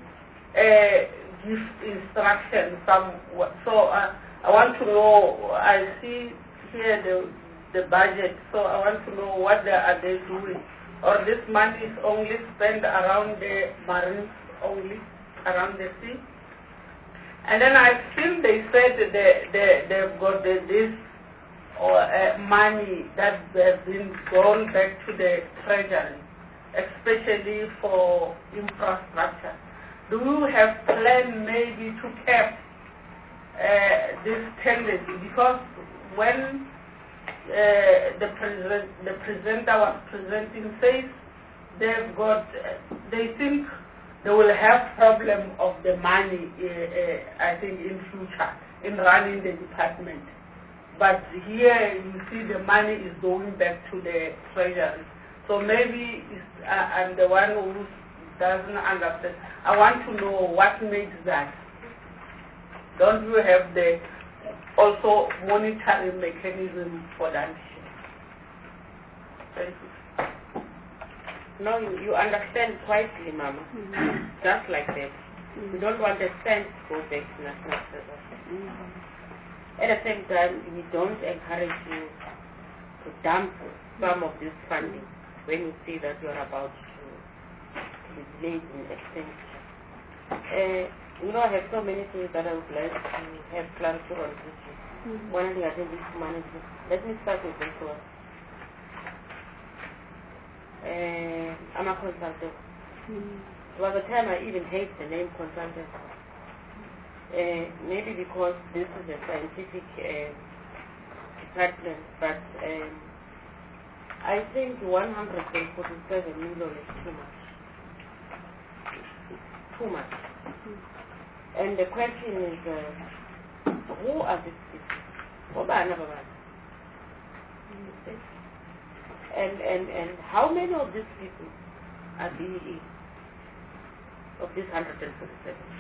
uh, give instructions. Some, so uh, I want to know, I see here the, the budget, so I want to know what they are they doing. Or this money is only spent around the marines only, around the sea. And then I've seen they said that they, they, they've got the, this or uh, money that has been gone back to the treasury, especially for infrastructure. Do you have plan maybe to cap uh, this tendency? Because when uh, the present the presenter was presenting says they've got uh, they think they will have problem of the money uh, uh, I think in future in running the department. But here you see the money is going back to the treasury. So maybe it's, uh, I'm the one who doesn't understand. I want to know what makes that. Don't you have the also monitoring mechanism for that? Thank you.
No, you, you understand quietly, Mama. Mm-hmm. Just like that. Mm-hmm. We don't want the cent to go back to national treasury. Mm-hmm. At the same time, we don't encourage you to dump some of this funding when you see that you are about to, to be delayed in expenditure. Uh, you know, I have so many things that I would like to have clarity on this. Mm-hmm. One thing I think is management. Let me start with this one. Uh, I'm a consultant. Mm-hmm. There was a time I even hate the name consultant. Uh, maybe because this is a scientific uh, department, but um, I think one hundred forty-seven million is too much. It's too much. Mm-hmm. And the question is, uh, who are these people? And, and, and how many of these people are D E E of this one hundred forty-seven?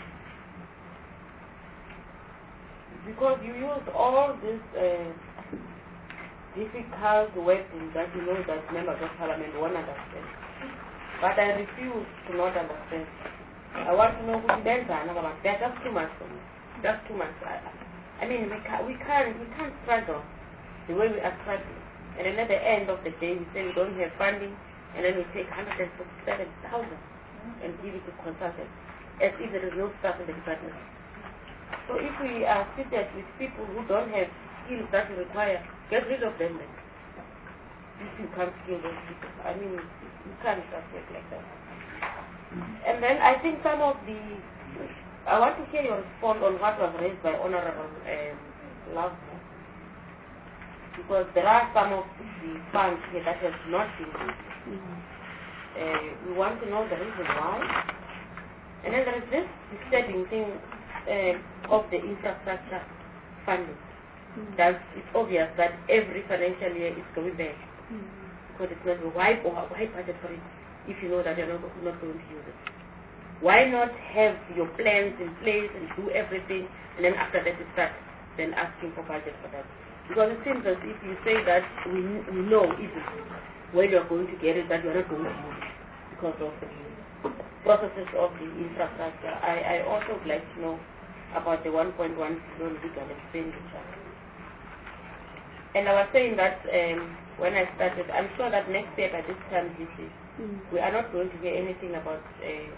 Because you use all these uh, difficult weapons that you know that members of parliament won't understand. But I refuse to not understand. I want to know who they are. They're just too much for me. Just too much. I, I mean, we can't, we can't, we can't struggle the way we are struggling. And then at the end of the day, we say we don't have funding, and then we take one hundred forty-seven thousand and give it to consultants, as if there is no staff in the department. So if we are seated with people who don't have skills that we require, get rid of them then. If you can't skill those people. I mean, you can't just work like that. And then I think some of the, I want to hear your response on what was raised by Honorable um, Love. Because there are some of the funds here that have not been used. Mm-hmm. uh, we want to know the reason why. And then there is this disturbing thing uh, of the infrastructure funding. Mm-hmm. That it's obvious that every financial year is going back. Mm-hmm. Because it's not why or why budget for it if you know that you're not, not going to use it. Why not have your plans in place and do everything, and then after that you start then asking for budget for that? Because it seems as if you say that we, we know even when you're going to get it, that you're not going to use it because of the processes of the infrastructure. I, I also would like to know about the one point one billion legal expenditure. And I was saying that um, when I started, I'm sure that next year by this time this year, mm. we are not going to hear anything about uh,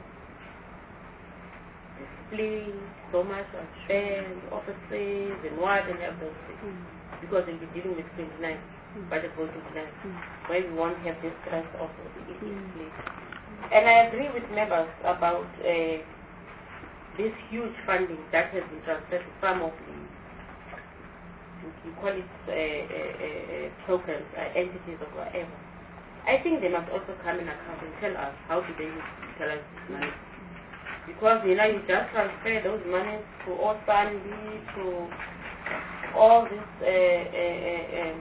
display, so much of trend, offices, and what and everything. Mm. Because we'll be dealing with twenty-nine, mm. budget for twenty-nine, mm. where we won't have this stress of the display. Mm. And I agree with members about uh, this huge funding that has been transferred to some of the, we call it uh, uh, uh, programs, uh, entities or whatever. I think they must also come in account and tell us how do they utilize this money. Because you know, you just transfer those monies to all family, to all these uh, uh, uh, uh,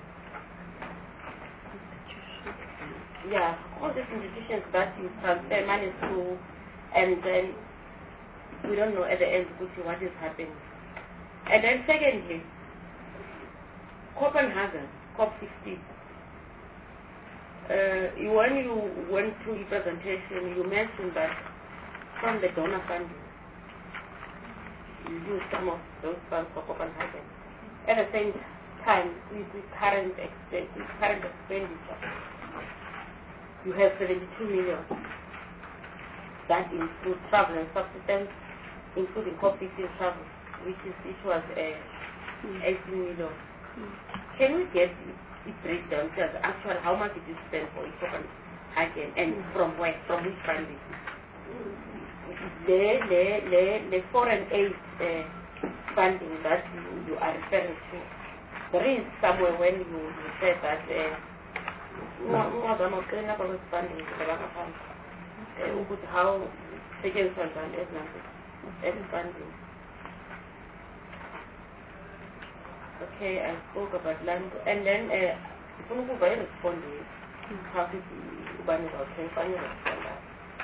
yeah, all these institutions that you transfer money to, and then we don't know at the end what is happening. And then secondly, Copenhagen, COP sixteen. Uh, when you went through your presentation, you mentioned that from the donor fund, you use some of those funds for Copenhagen. At the same time, with the current, expen- with current expenditure, you have seventy-two million. That includes travel and subsistence, including COVID travel, which is which was uh, eighteen million. Can we get it breakdown to actually how much it is spent for Copenhagen and from where, from which funding? The the the the foreign aid uh, funding that you, you are referring to, there is somewhere when you, you said that uh, more than a funding to the bank account. Uh, how second and as funding. Okay, I spoke about land, and then uh, if you buy responding, how did you buy it out? Can you respond that?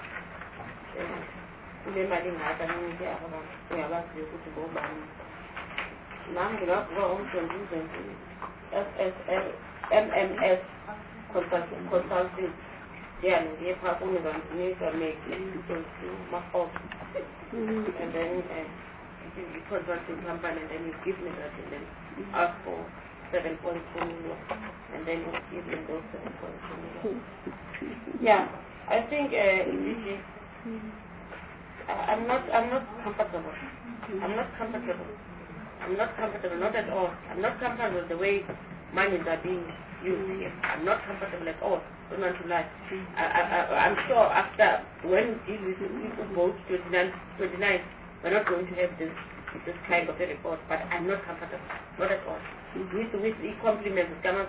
Remember, I didn't get about we are about to go back. Now, we got one contingent S S L M M S consulting consulting. Yeah, and they have only one to make a make it to my off. And then uh, you consulting company, and then you give me that, and then ask for seven point two million, and then you give me those seven point two million. Yeah, I think uh, this is. I'm not. I'm not comfortable. I'm not comfortable. I'm not comfortable. Not at all. I'm not comfortable with the way monies are being used here. I'm not comfortable at all. Don't want to lie. I, I, I, I'm sure after when we deal with people vote twenty-nine, twenty-nine, we're not going to have this this kind of a report. But I'm not comfortable. Not at all. With with the compliments, but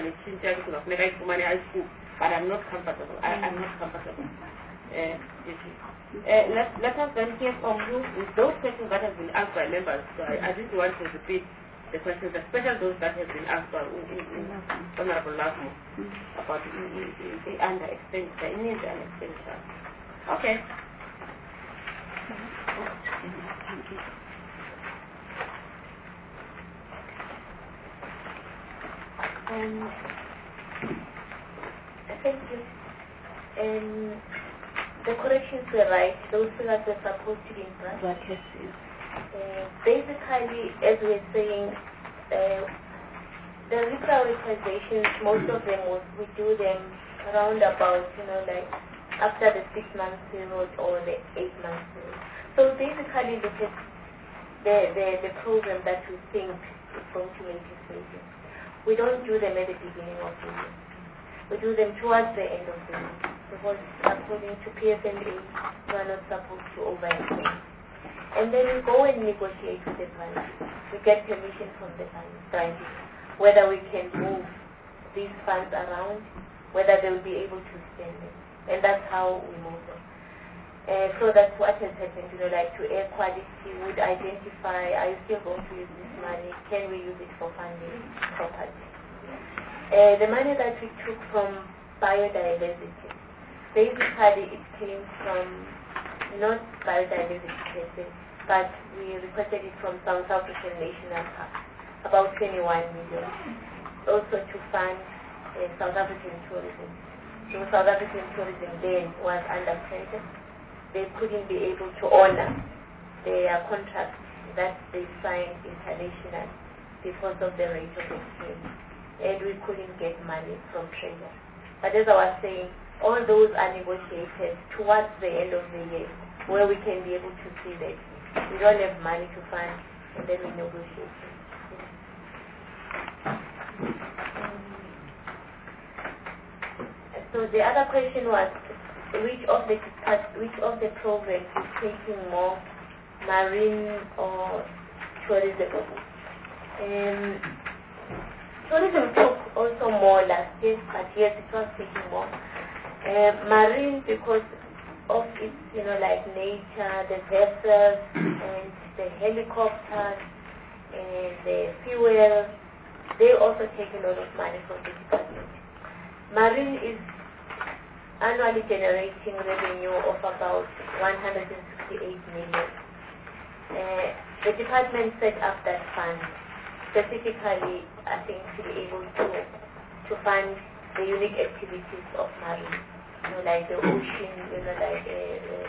I'm not comfortable. I, I'm not comfortable. Uh, uh, let, let us then hear from you with those questions that have been asked by members. So I, I didn't want to repeat the questions, especially those that have been asked by Honorable Lasmo about the, the, the under expenditure, it needs an expenditure. Okay.
Um, thank you. Um, the corrections were right. Those figures were supposed to be in front. Uh, basically, as we were saying, uh, the reprioritizations, most of them, was, we do them around about, you know, like after the six-month period or the eight-month period. So basically, look at the, the, the program that we think is going to make it saving. We don't do them at the beginning of the year. We do them towards the end of the year. Because according to P S N A, we are not supposed to overextend. And then we go and negotiate with the branches. We get permission from the branches whether we can move these funds around, whether they will be able to spend them. And that's how we move them. Uh, so that's what has happened, you know, like to air quality, would identify, are you still going to use this money? Can we use it for funding property? Uh, the money that we took from biodiversity, basically it came from not biodiversity per se, but we requested it from South African National Park, about twenty-one million, also to fund uh, South African tourism. So South African tourism then was under pressure. They couldn't be able to honor their contracts that they signed internationally because of the rate of exchange. And we couldn't get money from Treasury. But as I was saying, all those are negotiated towards the end of the year, where we can be able to see that we don't have money to fund, and then we negotiate. So the other question was, which of the which of the programs is taking more, marine or tourism? Um, tourism took also more last year, but yes, it was taking more. Uh, marine, because of its, you know, like nature, the vessels and the helicopters and the fuel, they also take a lot of money from the department. Marine is annually generating revenue of about one hundred sixty-eight million. Uh, the department set up that fund specifically, I think, to be able to to fund the unique activities of marine, you know, like the ocean, you know, like uh, uh,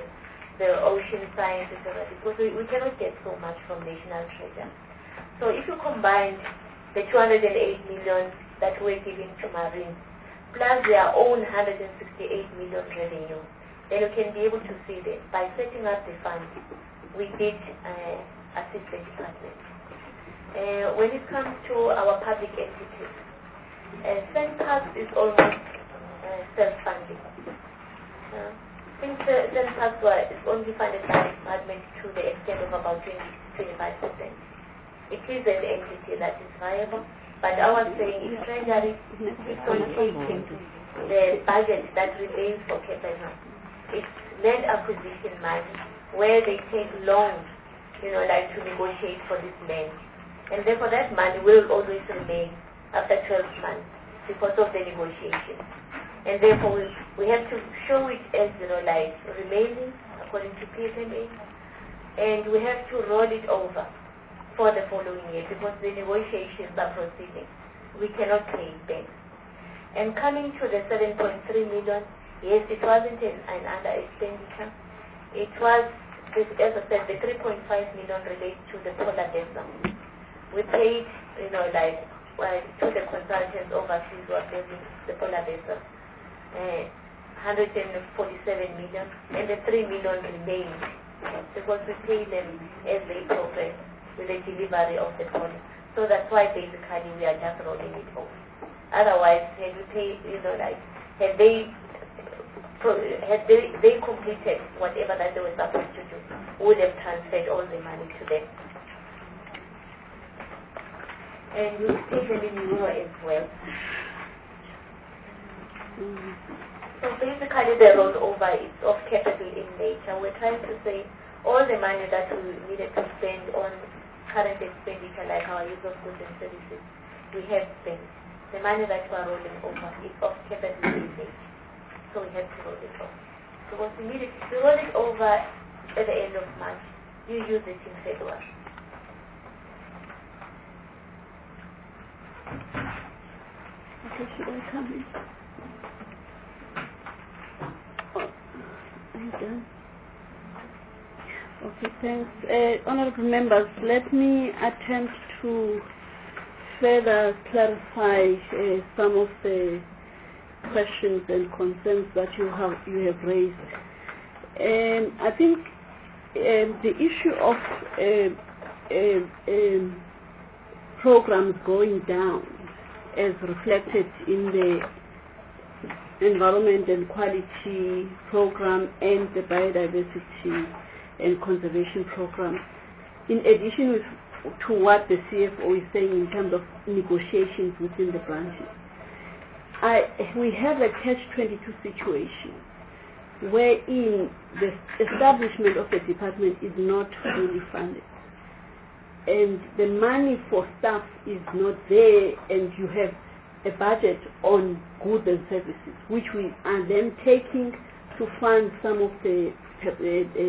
the ocean science, et cetera, because we, we cannot get so much from national treasure. So if you combine the two hundred eight million that we're giving to Marine, plus their own one hundred sixty-eight million revenue, then you can be able to see that by setting up the fund, we did uh, assist the department. Uh, when it comes to our public entities, uh, SENPAS is almost uh, self-funding. Uh, since uh, SENPAS is only funded by the department to the extent of about twenty to twenty-five percent. It is an entity that is viable, but I was saying if Treasury keeps on taking the budget that remains for capital, it's land acquisition money, where they take loans, you know, like to negotiate for this land. And therefore that money will always remain after twelve months because of the negotiation. And therefore we, we have to show it as, you know, like remaining according to P F M A, and we have to roll it over for the following year because the negotiations are proceeding. We cannot pay it back. And coming to the seven point three million, yes, it wasn't an, an under expenditure. It was, as I said, the three point five million relates to the polar vessel. We paid, you know, like, well, to the consultants overseas who are building the polar vessel, uh, one hundred forty-seven million, and the three million remained because we pay them as they progress with the delivery of the product. So that's why basically we are just rolling it off. Otherwise, had we paid, you know, like, had they, had they, they completed whatever that they were supposed to do, we would have transferred all the money to them. And we pay them in euro as well. Mm. So basically the rollover is of capital in nature. We're trying to say all the money that we needed to spend on current expenditure, like our use of goods and services, we have spent. The money that we are rolling over is of capital in nature. So we have to roll it over. So what we need is to roll it over at the end of March. You use it in February.
Okay, should I come in? Oh, are you done? Okay, thanks. Uh, honorable members, let me attempt to further clarify uh, some of the questions and concerns that you have you have raised. Um, I think um, the issue of uh, uh, um, programs going down, as reflected in the environment and quality program and the biodiversity and conservation program, in addition with, to what the C F O is saying in terms of negotiations within the branches. I, we have a catch twenty-two situation wherein the establishment of the department is not fully funded, and the money for staff is not there, and you have a budget on goods and services, which we are then taking to fund some of the uh, uh,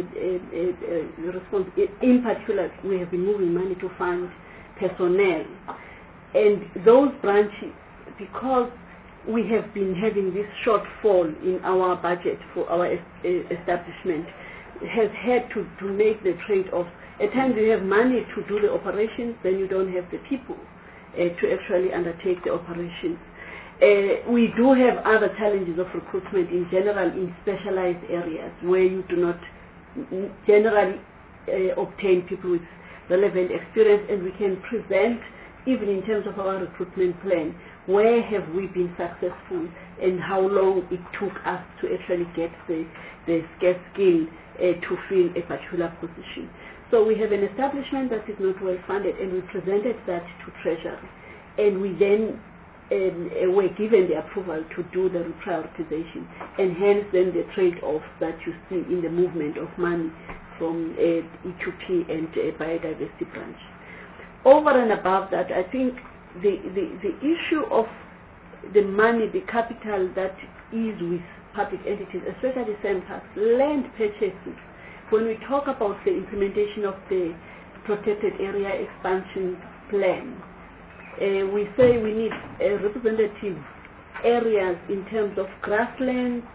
uh, uh, response. In particular, we have been moving money to fund personnel, and those branches, because we have been having this shortfall in our budget for our es establishment, has had to, to make the trade-off. At times you have money to do the operations, then you don't have the people uh, to actually undertake the operations. Uh, we do have other challenges of recruitment in general in specialized areas where you do not generally uh, obtain people with relevant experience, and we can present, even in terms of our recruitment plan, where have we been successful and how long it took us to actually get the, the scarce skill uh, to fill a particular position. So we have an establishment that is not well funded, and we presented that to Treasury, and we then um, were given the approval to do the reprioritization, and hence then the trade-off that you see in the movement of money from uh, E two P and uh, biodiversity branch. Over and above that, I think the, the, the issue of the money, the capital that is with public entities, especially SENPAS, land purchases. When we talk about the implementation of the protected area expansion plan, uh, we say we need uh, representative areas in terms of grasslands,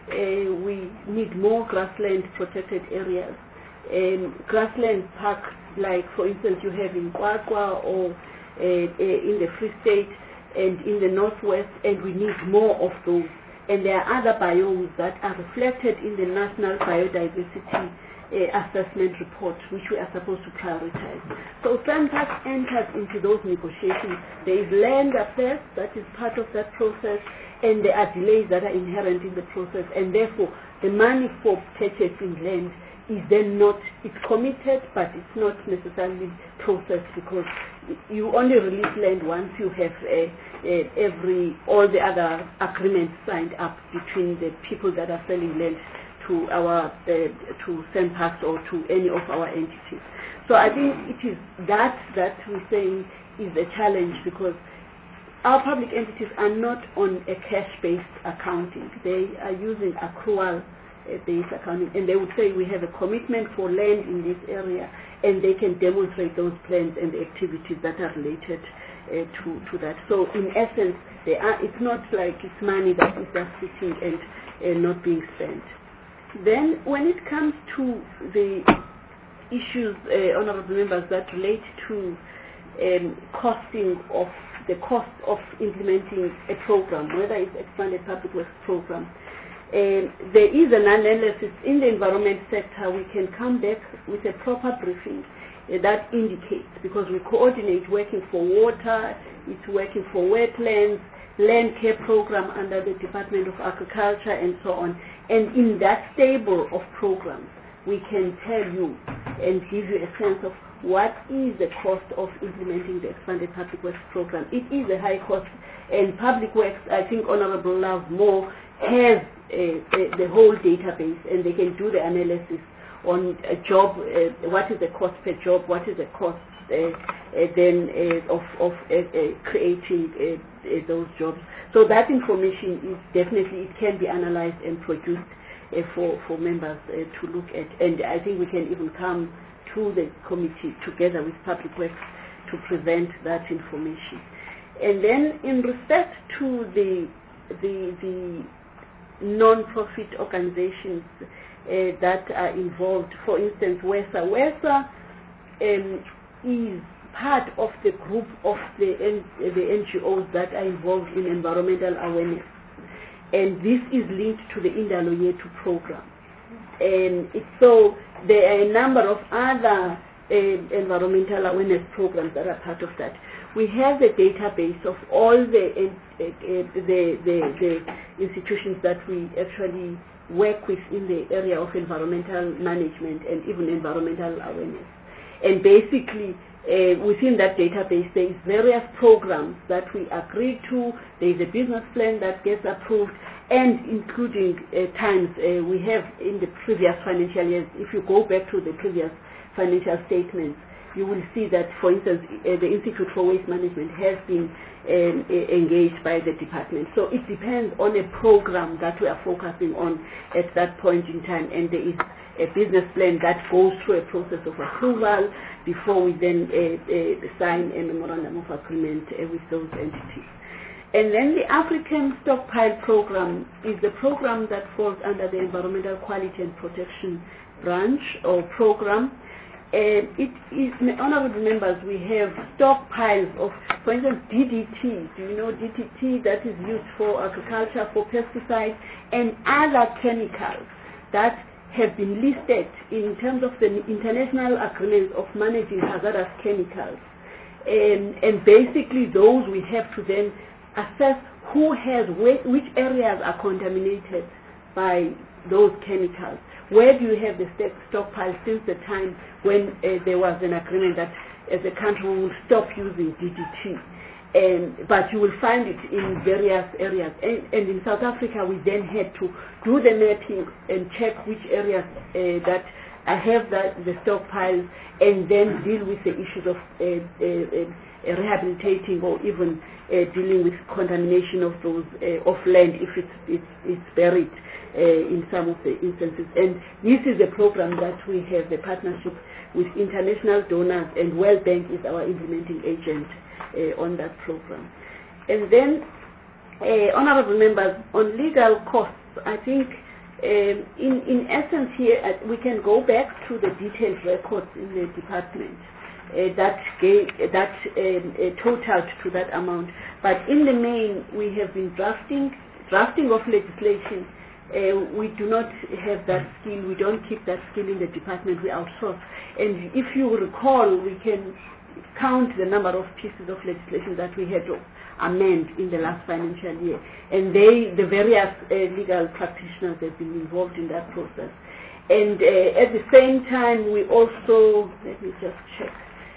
uh, we need more grassland protected areas. Um, grassland parks, like for instance you have in Kwakwa or uh, uh, in the Free State and in the Northwest, and we need more of those. And there are other biomes that are reflected in the National Biodiversity uh, Assessment Report, which we are supposed to prioritize. So SANParks enters into those negotiations. There is land affairs that is part of that process, and there are delays that are inherent in the process, and therefore the money for purchasing land is then not, it's committed, but it's not necessarily processed, because you only release land once you have uh, uh, every, all the other agreements signed up between the people that are selling land to our, uh, to SANParks or to any of our entities. So I think it is that that we're saying is a challenge, because our public entities are not on a cash-based accounting. They are using accrual based accounting, and they would say we have a commitment for land in this area, and they can demonstrate those plans and the activities that are related uh, to, to that. So in essence, they are, it's not like it's money that is just sitting and uh, not being spent. Then when it comes to the issues, uh, honorable members, that relate to um, costing of the cost of implementing a program, whether it's expanded public works program, Uh, there is an analysis in the environment sector. We can come back with a proper briefing uh, that indicates, because we coordinate working for water, it's working for wetlands, land care program under the Department of Agriculture, and so on. And in that stable of programs, we can tell you and give you a sense of what is the cost of implementing the expanded public works program. It is a high cost, and public works, I think Honorable Love Moore has uh, uh, the whole database, and they can do the analysis on a job, uh, what is the cost per job, what is the cost uh, uh, then uh, of, of uh, uh, creating uh, uh, those jobs. So that information is definitely, it can be analyzed and produced uh, for, for members uh, to look at, and I think we can even come to the committee together with Public Works to present that information. And then in respect to the the, the non-profit organizations uh, that are involved, for instance, WESA. WESA um, is part of the group of the, N the N G Os that are involved in environmental awareness, and this is linked to the Indalo Yetu program. And it's, so there are a number of other uh, environmental awareness programs that are part of that. We have the database of all the, uh, uh, the, the, the institutions that we actually work with in the area of environmental management and even environmental awareness. And basically, uh, within that database, there is various programs that we agree to. There is a business plan that gets approved, and including uh, times uh, we have in the previous financial years. If you go back to the previous financial statements, you will see that, for instance, uh, the Institute for Waste Management has been um, engaged by the department. So it depends on a program that we are focusing on at that point in time, and there is a business plan that goes through a process of approval before we then uh, uh, sign a memorandum of agreement uh, with those entities. And then the African Stockpile Program is the program that falls under the Environmental Quality and Protection branch or program. Uh, it is, honorable members, we have stockpiles of, for instance, D D T. Do you know D D T that is used for agriculture, for pesticides, and other chemicals that have been listed in terms of the international agreements of managing hazardous chemicals. And, and basically those we have to then assess who has, which areas are contaminated by those chemicals. Where do you have the stockpile since the time when uh, there was an agreement that as a country we will stop using D D T? And, but you will find it in various areas. And, and in South Africa, we then had to do the mapping and check which areas uh, that I have that, the stockpiles, and then deal with the issues of uh, uh, uh, rehabilitating or even uh, dealing with contamination of those uh, of land if it's, it's, it's buried uh, in some of the instances. And this is a program that we have, the partnership with international donors, and World Bank is our implementing agent uh, on that program. And then, uh, honorable members, on legal costs, I think Um, in, in essence here, uh, we can go back to the detailed records in the department uh, that gave, that um, uh, totaled to that amount. But in the main, we have been drafting, drafting of legislation. Uh, we do not have that skill. We don't keep that skill in the department. We outsource. And if you recall, we can count the number of pieces of legislation that we had to amend in the last financial year. And they, the various uh, legal practitioners have been involved in that process. And uh, at the same time, we also, let me just check,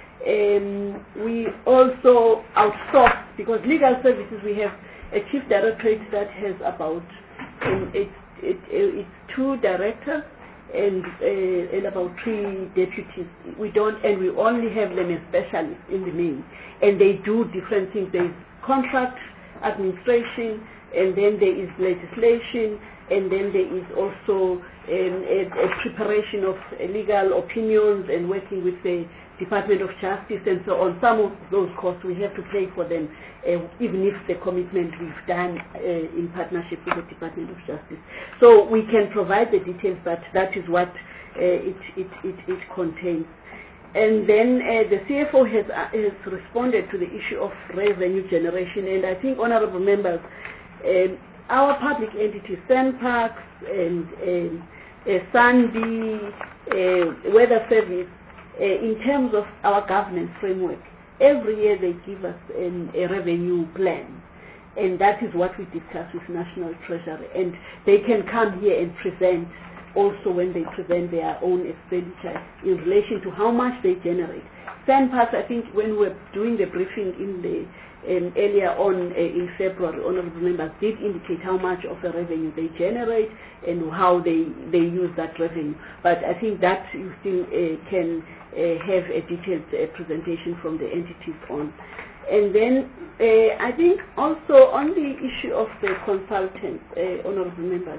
um, we also outsource, because legal services, we have a chief directorate that has about, um, it, it, uh, it's two directors and, uh, and about three deputies. We don't, and we only have them as specialists in the main. And they do different things. There's contract administration, and then there is legislation, and then there is also um, a, a preparation of uh, legal opinions and working with the Department of Justice and so on. Some of those costs we have to pay for them, uh, even if the commitment we've done uh, in partnership with the Department of Justice. So we can provide the details, but that is what uh, it, it, it, it contains. And then uh, the C F O has, uh, has responded to the issue of revenue generation, and I think, honorable members, um, our public entities, SANParks and um, uh, SANDI, uh, Weather Service, uh, in terms of our governance framework, every year they give us um, a revenue plan, and that is what we discuss with National Treasury, and they can come here and present also when they present their own expenditure in relation to how much they generate. SANParks, I think when we were doing the briefing in the um, earlier on uh, in February, honorable members did indicate how much of the revenue they generate and how they, they use that revenue. But I think that you still uh, can uh, have a detailed uh, presentation from the entities on. And then uh, I think also on the issue of the consultants, uh, honorable members,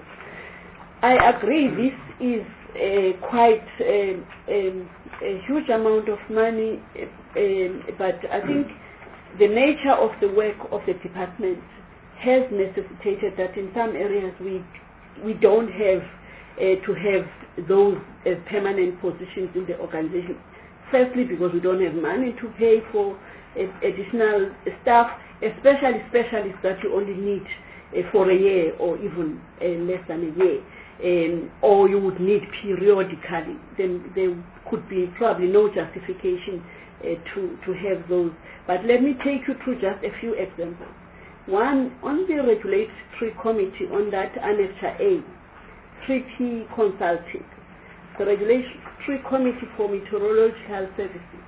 I agree this is uh, quite um, um, a huge amount of money, um, but I think the nature of the work of the department has necessitated that in some areas we we don't have uh, to have those as permanent positions in the organization. Firstly, because we don't have money to pay for uh, additional staff, especially specialists that you only need uh, for a year or even uh, less than a year. Um, or you would need periodically, then there could be probably no justification uh, to, to have those. But let me take you through just a few examples. One, on the regulatory committee on that Annex A, treaty consulting, the regulatory committee for meteorological services.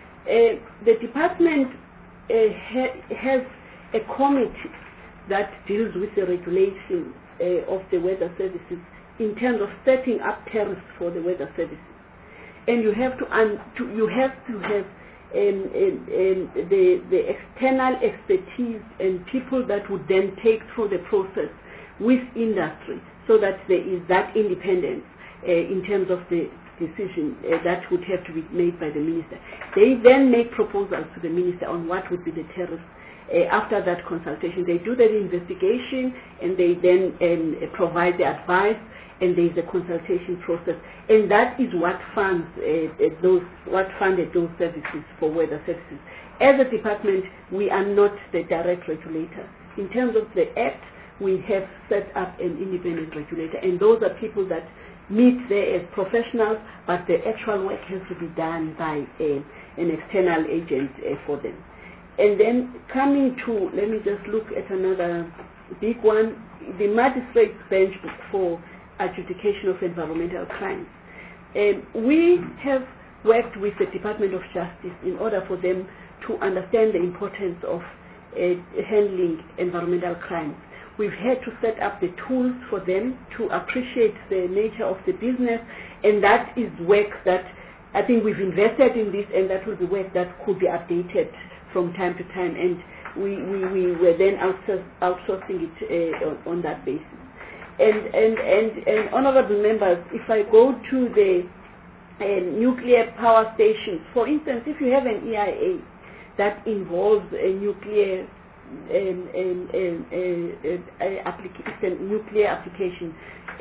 Uh, the department uh, ha has a committee that deals with the regulation uh, of the weather services in terms of setting up tariffs for the weather services, and you have to, un to you have to have um, um, um, the the external expertise and people that would then take through the process with industry, so that there is that independence uh, in terms of the decision uh, that would have to be made by the minister. They then make proposals to the minister on what would be the tariffs. Uh, after that consultation, they do the investigation and they then um, provide the advice, and there is a consultation process, and that is what funds uh, those what funded those services for weather services. As a department, we are not the direct regulator. In terms of the Act, we have set up an independent regulator, and those are people that meet there as professionals, but the actual work has to be done by a, an external agent uh, for them. And then coming to, let me just look at another big one, the magistrate's bench book for adjudication of environmental crimes. Um, we have worked with the Department of Justice in order for them to understand the importance of uh, handling environmental crimes. We've had to set up the tools for them to appreciate the nature of the business, and that is work that I think we've invested in this, and that will be work that could be updated from time to time, and we, we, we were then outsource, outsourcing it uh, on, on that basis. And, and, and, and honorable members, if I go to the uh, nuclear power stations, for instance, if you have an E I A that involves a nuclear um, um, um, uh, uh, application, nuclear application.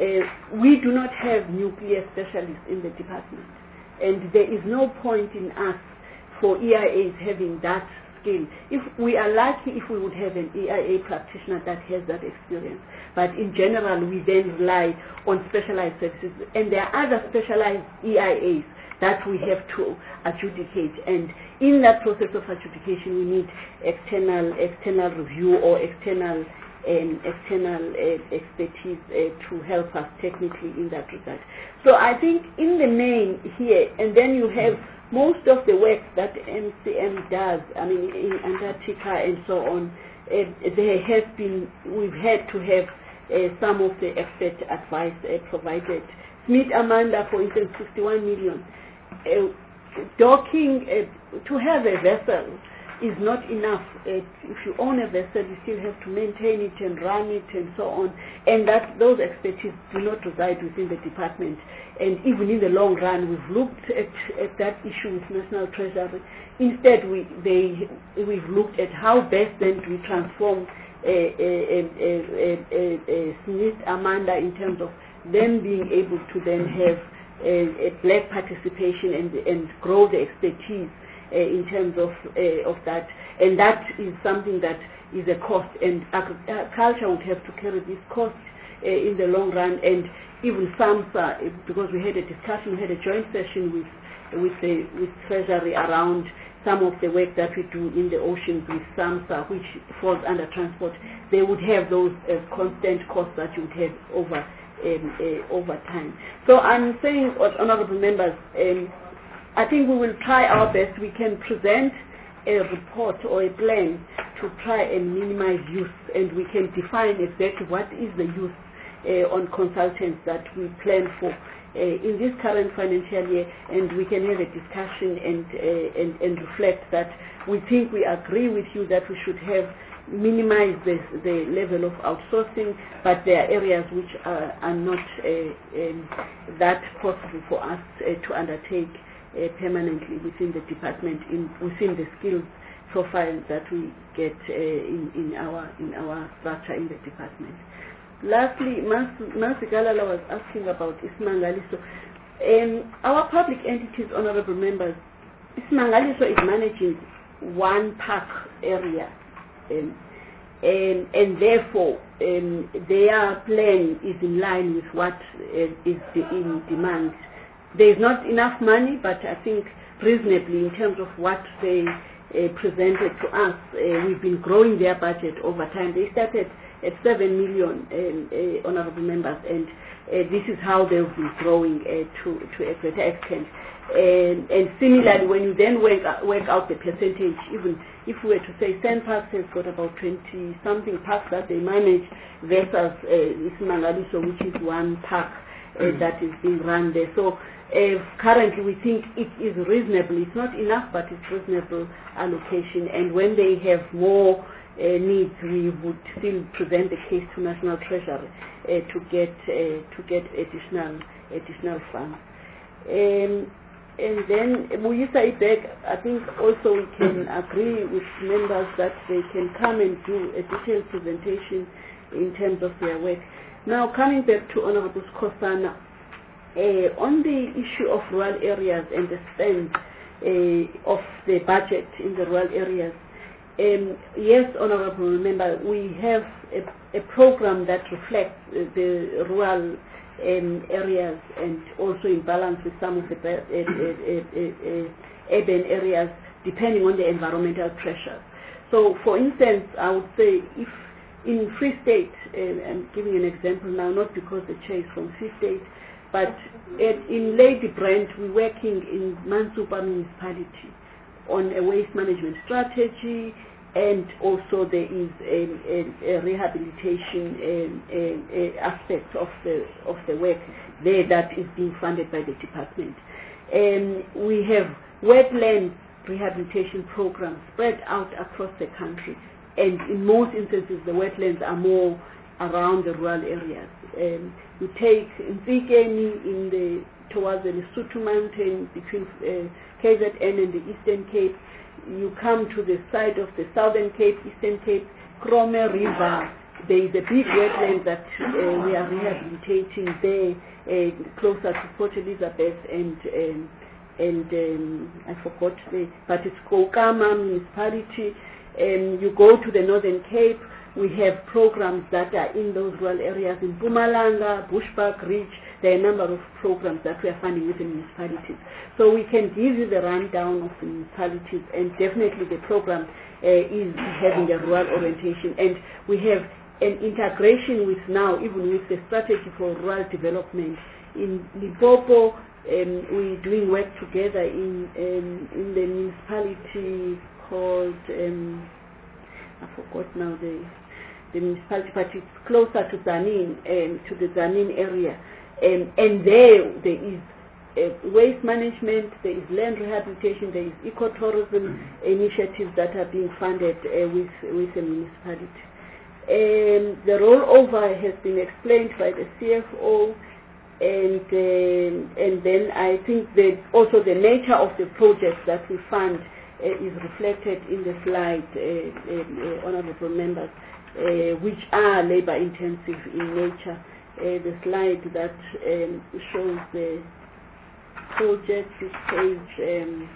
Uh, we do not have nuclear specialists in the department, and there is no point in us for E I As having that skill. If we are lucky, if we would have an E I A practitioner that has that experience, but in general we then rely on specialized services, and there are other specialized E I As that we have to adjudicate, and in that process of adjudication we need external external review or external um, external uh, expertise uh, to help us technically in that regard. So I think in the main here, and then you have most of the work that M C M does, I mean in Antarctica and so on, uh, there has been, we've had to have uh, some of the expert advice uh, provided. Smith Amanda, for instance, fifty-one million. Uh, docking, uh, to have a vessel is not enough. Uh, if you own a vessel, you still have to maintain it and run it and so on. And that those expertise do not reside within the department. And even in the long run, we've looked at, at that issue with National Treasury. Instead, we they we've looked at how best then we transform uh, uh, uh, uh, uh, uh, Smith Amanda in terms of them being able to then have a, a black participation and and grow the expertise Uh, in terms of uh, of that, and that is something that is a cost, and agriculture would have to carry this cost uh, in the long run. And even SAMSA, because we had a discussion, we had a joint session with with the with Treasury around some of the work that we do in the oceans with SAMSA, which falls under transport. They would have those uh, constant costs that you would have over um, uh, over time. So I'm saying, honourable members, um, I think we will try our best. We can present a report or a plan to try and minimize use, and we can define exactly what is the use uh, on consultants that we plan for uh, in this current financial year, and we can have a discussion and, uh, and, and reflect that we think we agree with you that we should have minimize the, the level of outsourcing, but there are areas which are, are not uh, um, that possible for us uh, to undertake Uh, permanently within the department, in within the skills profile that we get uh, in, in our in our structure in the department. Lastly, Mansi Galala was asking about Ismangaliso. Um, our public entities, honourable members, Ismangaliso is managing one park area, um, and, and therefore um, their plan is in line with what uh, is the, in demand. There is not enough money, but I think reasonably in terms of what they uh, presented to us, uh, we've been growing their budget over time. They started at seven million, um, uh, honourable members, and uh, this is how they've been growing uh, to, to a greater extent. And, and similarly, when you then work, work out the percentage, even if we were to say SANParks has got about twenty something parks that they manage versus uh, Ismangaliso, which is one park uh, that is being run there. So Uh, currently we think it is reasonable. It's not enough, but it's reasonable allocation, and when they have more uh, needs, we would still present the case to National Treasury uh, to get uh, to get additional additional funds. Um, and then Muyisa Ibek, I think also we can agree with members that they can come and do a detailed presentation in terms of their work. Now, coming back to Honourable Skosana, Uh, on the issue of rural areas and the spend uh, of the budget in the rural areas, um, yes, honourable member, we have a, a program that reflects uh, the rural um, areas and also in balance with some of the uh, uh, uh, uh, urban areas, depending on the environmental pressures. So, for instance, I would say if in Free State, uh, I'm giving an example now, not because the chair is from Free State, but at, in Lady Brent, we're working in Mansupa municipality on a waste management strategy, and also there is a, a, a rehabilitation a, a, a aspect of the of the work there that is being funded by the department. And we have wetland rehabilitation programs spread out across the country, and in most instances the wetlands are more around the rural areas. Um, we take Nzikeni in the towards the Lesotho Mountain between uh, K Z N and the Eastern Cape. you come to the side of the Southern Cape, Eastern Cape, Krome River, there is a big wetland that uh, we are rehabilitating there, uh, closer to Port Elizabeth and um, and um, I forgot the, but it's Kokama municipality. And you go to the Northern Cape, we have programs that are in those rural areas in Mpumalanga, Bushbuck, Ridge. There are a number of programs that we are funding with the municipalities. So we can give you the rundown of the municipalities, and definitely the program uh, is having a rural orientation. And we have an integration with now, even with the strategy for rural development. In Limpopo, um, we're doing work together in, um, in the municipality called, um, I forgot now the, the municipality, but it's closer to Zanin, um, to the Zanin area. Um, and there, there is uh, waste management, there is land rehabilitation, there is ecotourism initiatives that are being funded uh, with, with the municipality. Um, the rollover has been explained by the C F O, and um, and then I think that also the nature of the projects that we fund uh, is reflected in the slide, uh, uh, uh, honourable members, uh, which are labour intensive in nature. Uh, the slide that um, shows the project is page um,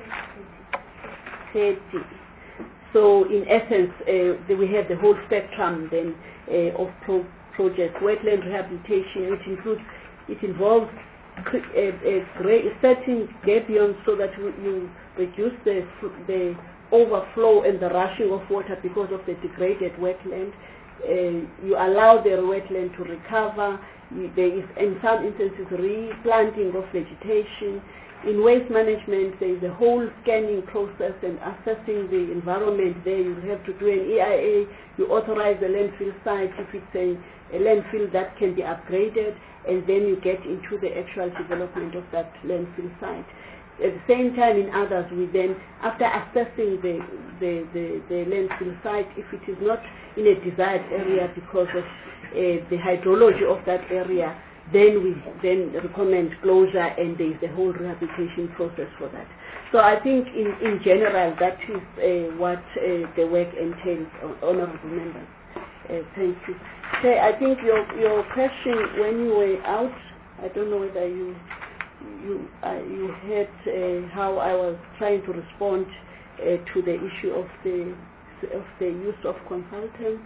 thirty. So in essence, uh, we have the whole spectrum then uh, of pro projects. Wetland rehabilitation, which includes, it involves uh, uh, setting gabions so that you reduce the the overflow and the rushing of water because of the degraded wetland. Uh, you allow the wetland to recover. There is, in some instances, replanting of vegetation. In waste management, there is a whole scanning process and assessing the environment there. You have to do an E I A. You authorize the landfill site if it's a, a landfill that can be upgraded, and then you get into the actual development of that landfill site. At the same time, in others, we then, after assessing the, the, the, the landfill site, if it is not in a desired area because of uh, the hydrology of that area, then we then recommend closure, and there is a whole rehabilitation process for that. So I think in, in general, that is uh, what uh, the work entails, honourable members. Uh, thank you. Okay, I think your, your question when you were out, I don't know whether you you uh, you heard uh, how I was trying to respond uh, to the issue of the of the use of consultants.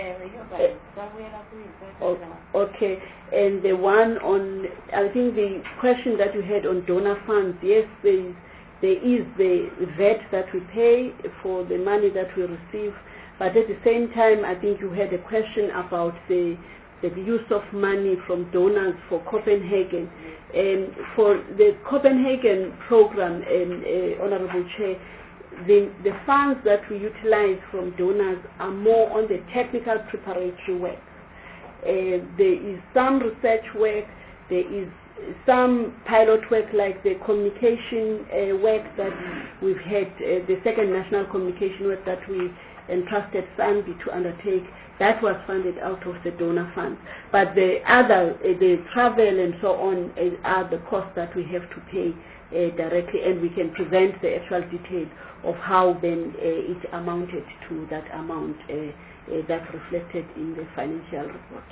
Uh, okay, and the one on, I think the question that you had on donor funds, yes, there is, there is the V A T that we pay for the money that we receive, but at the same time, I think you had a question about the, the use of money from donors for Copenhagen. And for the Copenhagen program, um, uh, Honourable Chair, The, the funds that we utilize from donors are more on the technical preparatory work. Uh, there is some research work, there is some pilot work like the communication uh, work that we've had, uh, the second national communication work that we entrusted SANBI to undertake. That was funded out of the donor funds. But the other, uh, the travel and so on, uh, are the costs that we have to pay uh, directly, and we can present the actual detail of how then uh, it amounted to that amount uh, uh, that's reflected in the financial report.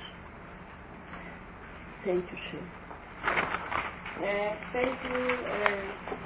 Thank you, Chair.
Uh, thank you, uh,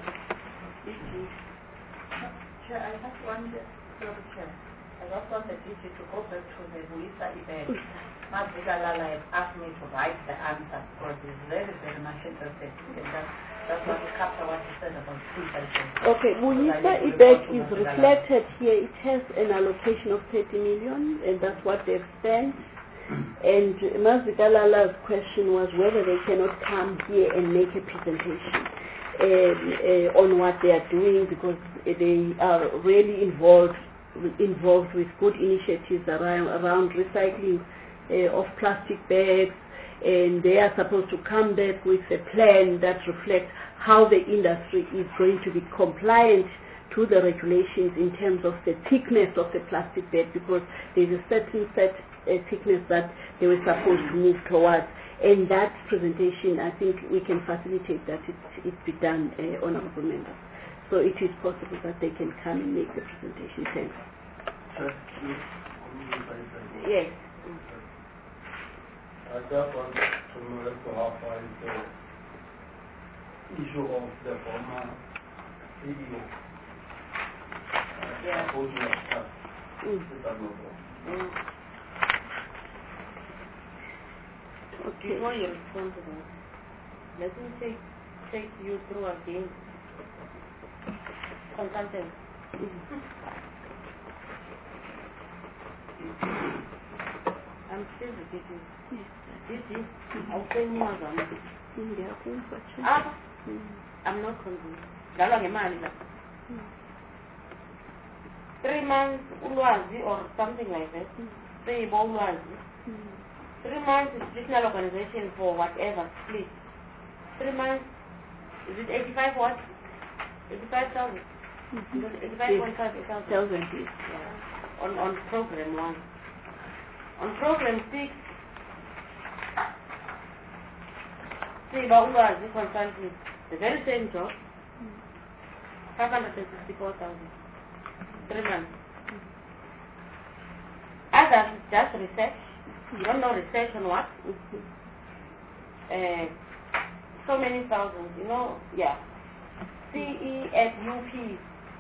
Chair, I just wanted, sorry, Chair, I just wanted D G to go back to the Muisa event. Mazika Lala had asked me to write the answer because he's very, very much interested in that. That's what the capture what he said about food.
Okay, Muisa Ibek is reflected here. It has an allocation of thirty million, and that's what they've spent. And Mazika Lala's question was whether they cannot come here and make a presentation um, uh, on what they are doing, because they are really involved involved with good initiatives around, around recycling uh, of plastic bags, and they are supposed to come back with a plan that reflects how the industry is going to be compliant to the regulations in terms of the thickness of the plastic bag, because there is a certain set uh, thickness that they were supposed to move towards. And that presentation, I think we can facilitate that it, it be done, uh, honourable members. So it is possible that they can come and make the presentation. Thanks.
Yes.
I just want to know as to how far is the issue of the former C E O.
Yeah.
Suppose you have passed.
Mm.
Is that no problem?
Mm.
Okay.
Before you respond to that, let me take, take you through again. Consultant. I'm still repeating. This is, I'll say more than that. Ah, I'm not convinced. Dala ngemali la. Three months ulwazi or something like that. Say ulwazi. Three months institutional organization for whatever split. Three months, is it eighty-five what? eighty-five thousand. eighty-five point five thousand. Yeah. On on program one. On program six, see Ulwazi consulting, the very same job, five hundred sixty-four thousand. Three months. Others just research. You don't know research on what? Uh, so many thousands, you know, yeah. C E at U P.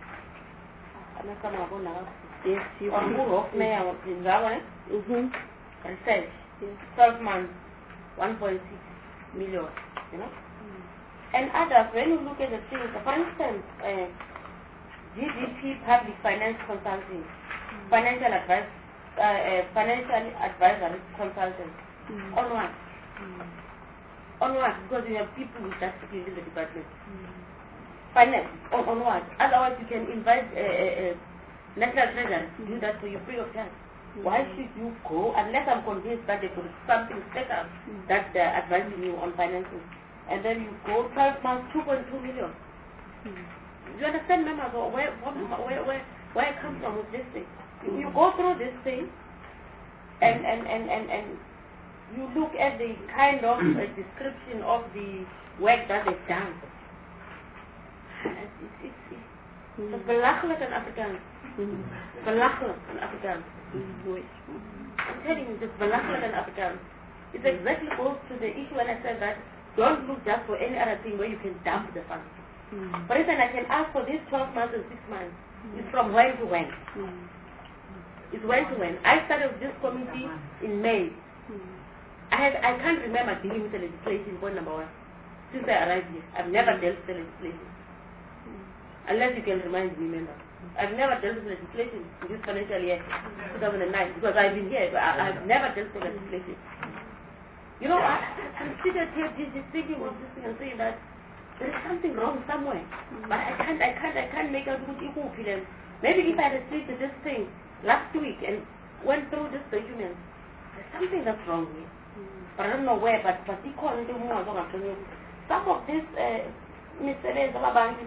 Yes, you
on Europe,
mm-hmm.
Research. Yes. twelve months, one point six million, you know. Mm. And others, when you look at the things, for instance, uh, G D P Public Finance Consulting, mm. Financial Advice, uh, uh, Financial Advisory Consultant, mm. on what? Mm. On what? Because you have people with that skill in the department. Mm. Finance, on, on what? Otherwise you can invite uh, uh, uh, National Treasury to do that for you free of charge. Mm. Why should you go, unless I'm convinced that they could something set up mm. that they're advising you on financing, and then you go twelve months, two point two million. Mm. You understand, members, where, where, where, where I come from with this thing? You, you go through this thing, and, and, and, and, and you look at the kind of uh, description of the work that they've done. It's, it's, it's, it's belachelijk in Afrikaans. Belachelijk in Afrikaans. I'm telling you, it's belachelijk in Afrikaans. It exactly goes to the issue when I said that don't look just for any other thing where you can dump the funds. Mm. For instance, I can ask for this twelve months and six months. Mm. It's from when to when. Mm. It's when to when. I started with this committee in May. Mm. I had, I can't remember dealing with the legislation, point number one. Since I arrived here, I've never dealt with the legislation. Unless you can remind me, remember. I've never dealt with legislation in this financial year, two thousand nine, because I've been here, but I, I've never dealt with legislation. You know, I, I'm sitting here just thinking of this thing and saying that there is something wrong somewhere. But I can't, I can't, I can't make out what you can feel. Maybe if I had received this thing last week and went through this document, there's something that's wrong here. But I don't know where, but, but some of this, uh, Mister Bank,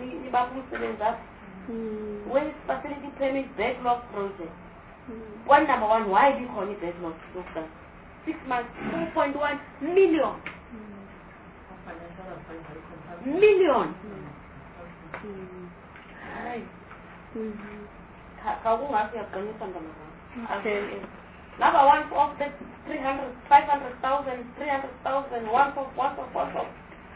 Waste Facility Payment Backlog Project. Mm. One number one, why do you call it backlog? Six months, two point one million. Mm. Million. Mm. Right. Okay. Number one of the three hundred, five hundred thousand, three hundred thousand, one for one for one for.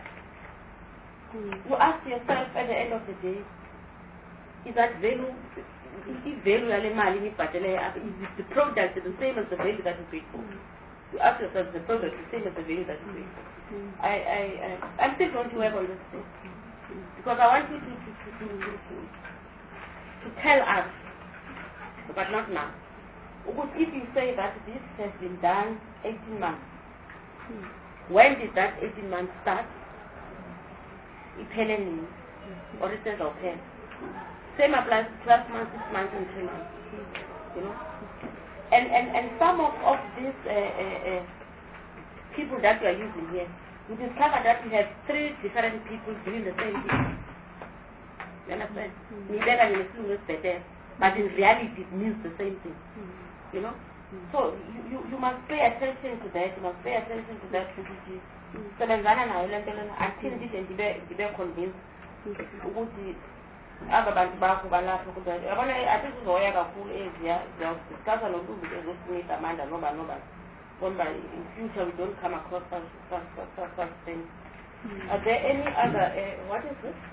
You ask yourself at the end of the day, is that value, is the value is the product the same as the value that you paid for? You ask yourself, the product the same as the value that you paid for? I, I, I, I'm still going to work on this thing. Because I want you to, to, to, to, to, to tell us, but not now. Because if you say that this has been done eighteen months, when did that eighteen months start? Ipheleni, or it says okay. Same applies to twelve months, six months, and three months. You know, and and and some of of these uh, uh, uh, people that we are using here, we discover that we have three different people doing the same thing. You understand? Mm-hmm. But in reality, it means the same thing. Mm-hmm. You know, mm-hmm. So you, you you must pay attention to that. You must pay attention to that. So then, until this and be convinced. aba bantu bakho balapha kuba yabona athi sizoya kakhulu eziya sizodiscussa nokuthi ezosinisa amandla noba noba ngoba in future we don't come across such such such, such things. Mm. Are there any other uh, what is this?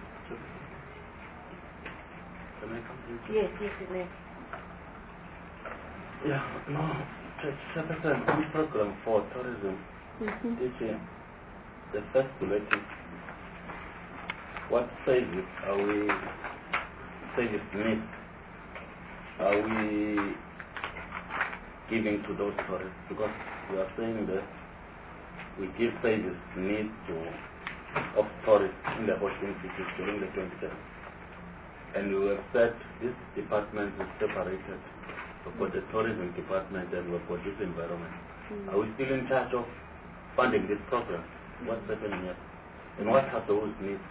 Can I come to you?
Yes, yes, it may.
Yeah, no, Secretary, on program for tourism,
mm-hmm.
teaching the first bullet is what service are we service needs are we giving to those tourists? Because we are saying that we give service needs to of tourists in the ocean cities during the twenty-seventh. And we have said this department is separated. We've got the tourism department and we've got this environment. Mm. Are we still in charge of funding this program? Mm. What's happening here? And what are those needs?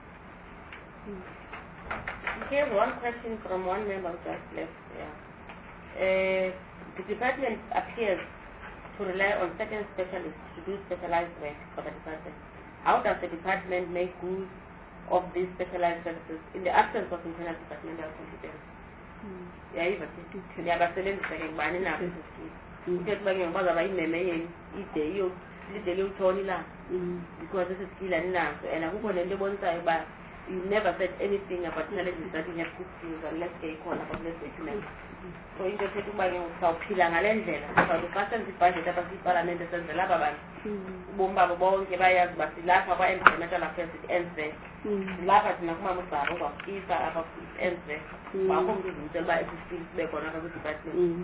Mm. Here's one question from one member who just left. Yeah. Uh, the department appears to rely on certain specialists to do specialized work for the department. How does the department make use of these specialized services in the absence of internal departmental competence? Yeah, even if they are saying, "Bani na business, just by your mother, I may may eat the you, the little Tony la, because this is skill and now, and I won't on the one side, but you never said anything about challenges that you have to skills unless they call about less equipment. So you just have to buy your self pilang alendela. So the person is by the Tapasi Parliament and the Lababan. Bomba Bobon, Kebayas, but the Lapa and the Metal Affairs ends there. Lapa is not Mamma Baba, is about ends there. Mamma is the by the street, they're going to have a department.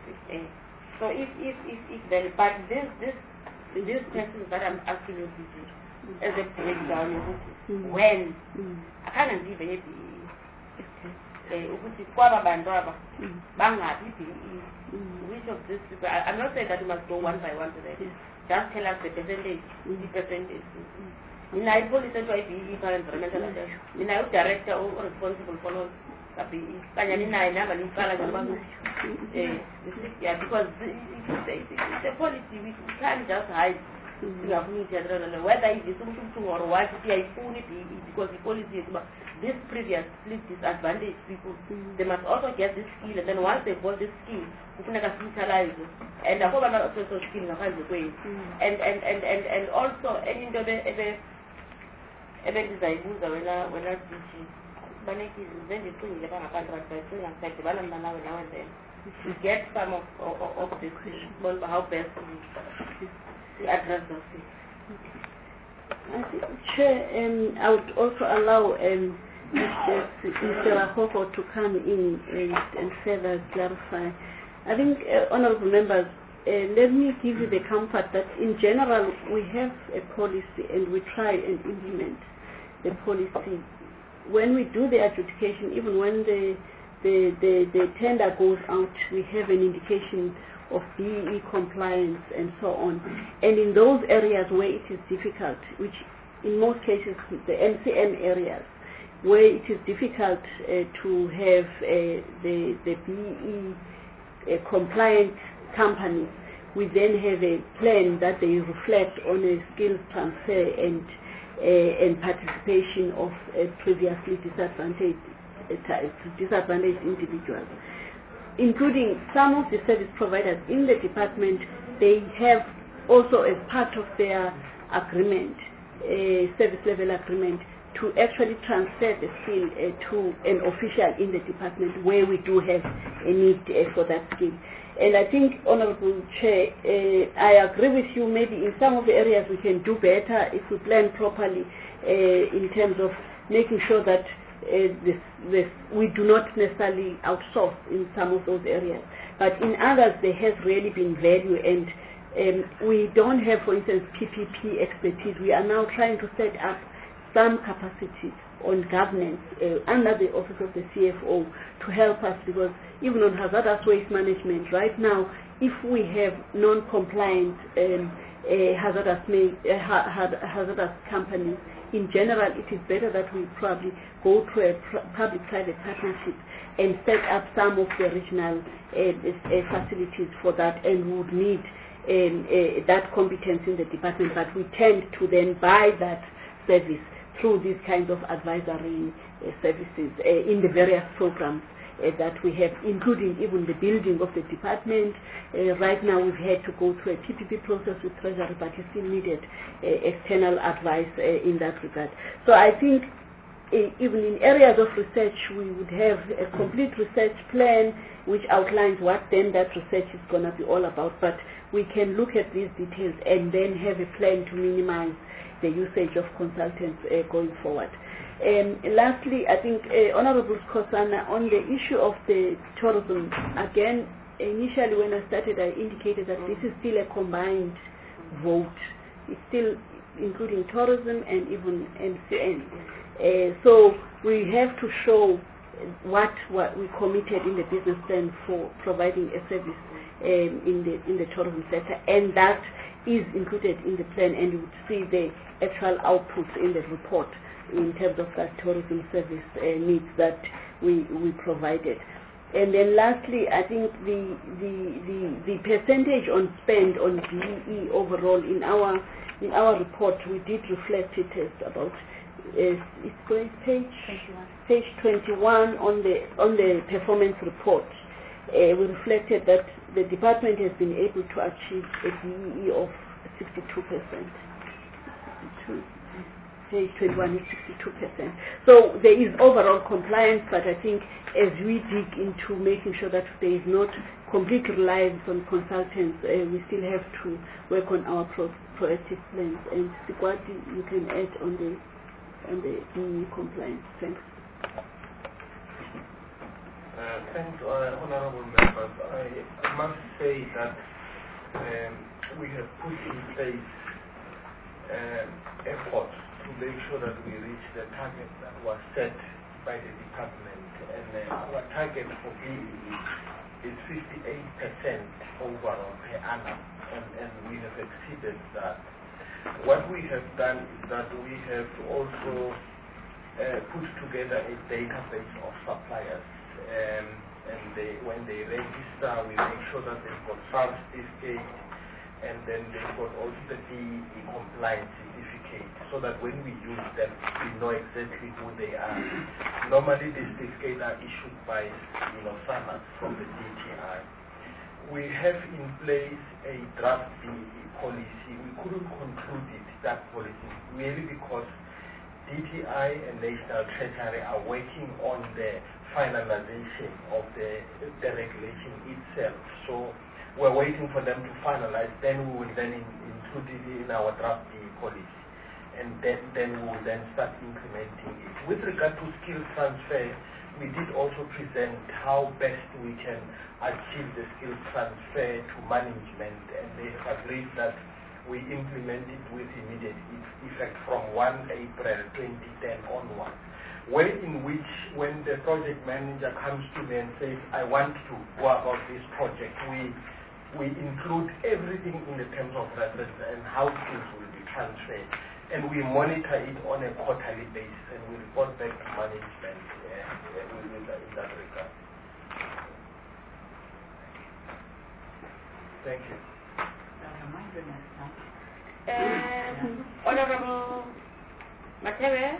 So if, if, if, if then, but this, this, this question that I'm asking you as a breakdown, when I can't give a ukuthi kwaba bantu aba bangabi which of this people, I'm not saying that you must go one by one today. Just tell us the percentage, the percentage. Mina I police to I B E for environmental affairs. Mina I director or responsible for all the B E. Kanya mina I never leave kala jamba. Eh, yeah, because it's a policy we can't just hide. Whether it is something or what, because the policy is about this previous split disadvantaged people, mm. they must also get this skill, and then once they've got this skill, you can utilize it. And the whole other social skill way. And and and and and also any of the ever ever design when I when I teach Baneki is then the two eleven contract by two and like the balance now and now and then. You get some of of, of this well how best to address those things.
I think, Chair, um, I would also allow um, Mister Rakoko to come in and, and further clarify. I think, uh, honourable members, uh, let me give you the comfort that in general we have a policy and we try and implement the policy. When we do the adjudication, even when the, the, the, the tender goes out, we have an indication of B E E compliance and so on. And in those areas where it is difficult, which in most cases the M C M areas, where it is difficult uh, to have uh, the, the B E E uh, compliant companies, we then have a plan that they reflect on a skills transfer and, uh, and participation of uh, previously disadvantaged, uh, disadvantaged individuals. Including some of the service providers in the department, they have also as part of their agreement, a service level agreement, to actually transfer the skill uh, to an official in the department where we do have a need uh, for that skill. And I think, Honourable Chair, uh, I agree with you, maybe in some of the areas we can do better if we plan properly uh, in terms of making sure that Uh, this, this, we do not necessarily outsource in some of those areas, but in others there has really been value, and um, we don't have, for instance, P P P expertise. We are now trying to set up some capacity on governance uh, under the Office of the C F O to help us, because even on hazardous waste management right now, if we have non-compliant um, uh, hazardous, uh, ha hazardous companies, in general, it is better that we probably go to a pr public-private partnership and set up some of the regional uh, uh, facilities for that, and we would need um, uh, that competence in the department, but we tend to then buy that service through these kinds of advisory uh, services uh, in the various programs uh, that we have, including even the building of the department. Uh, right now we've had to go through a P P P process with Treasury, but it still needed uh, external advice uh, in that regard. So I think uh, even in areas of research, we would have a complete research plan which outlines what then that research is going to be all about, but we can look at these details and then have a plan to minimize the usage of consultants uh, going forward. Um, lastly, I think uh, Honorable Kosana, on the issue of the tourism, again, initially when I started, I indicated that this is still a combined vote. It's still including tourism and even M C N. Uh, so we have to show what, what we committed in the business plan for providing a service um, in the in the tourism sector, and that is included in the plan, and you would see the actual outputs in the report in terms of that tourism service uh, needs that we we provided. And then lastly, I think the the the, the percentage on spend on D E E overall in our in our report, we did reflect it as about uh, it's going page twenty-one. Page twenty-one on the on the performance report. Uh, we reflected that the department has been able to achieve a D E E of sixty-two percent. Page twenty-one is sixty-two percent. So there is overall compliance, but I think as we dig into making sure that there is not complete reliance on consultants, uh, we still have to work on our pro proactive plans. And Sikwati, you can add on the on the D E E compliance. Thanks.
Uh, thanks, uh, honorable members. I, I must say that um, we have put in place um, efforts to make sure that we reach the target that was set by the department. And uh, our target for B E E is fifty-eight percent overall per annum, and, and we have exceeded that. What we have done is that we have also uh, put together a database of suppliers. Um, and they, when they register, we make sure that they've got S A R certificate, and then they've got also the D E E compliance certificate, so that when we use them, we know exactly who they are. Normally, these certificates are issued by, you know, S A M A from the D T I. We have in place a draft D E E policy. We couldn't conclude it, that policy, really because D T I and National Treasury are working on the finalization of the, the regulation itself. So we're waiting for them to finalize, then we will then in, include it in our draft D E E policy, and then, then we will then start implementing it. With regard to skills transfer, we did also present how best we can achieve the skills transfer to management, and they have agreed that we implement it with immediate effect from first April twenty ten onward. Way in which, when the project manager comes to me and says, I want to go about this project, we we include everything in the terms of reference and how skills will be transferred. And we monitor it on a quarterly basis, and we report back to management uh, in that regard. Thank you.
Um, Honorable Matebe.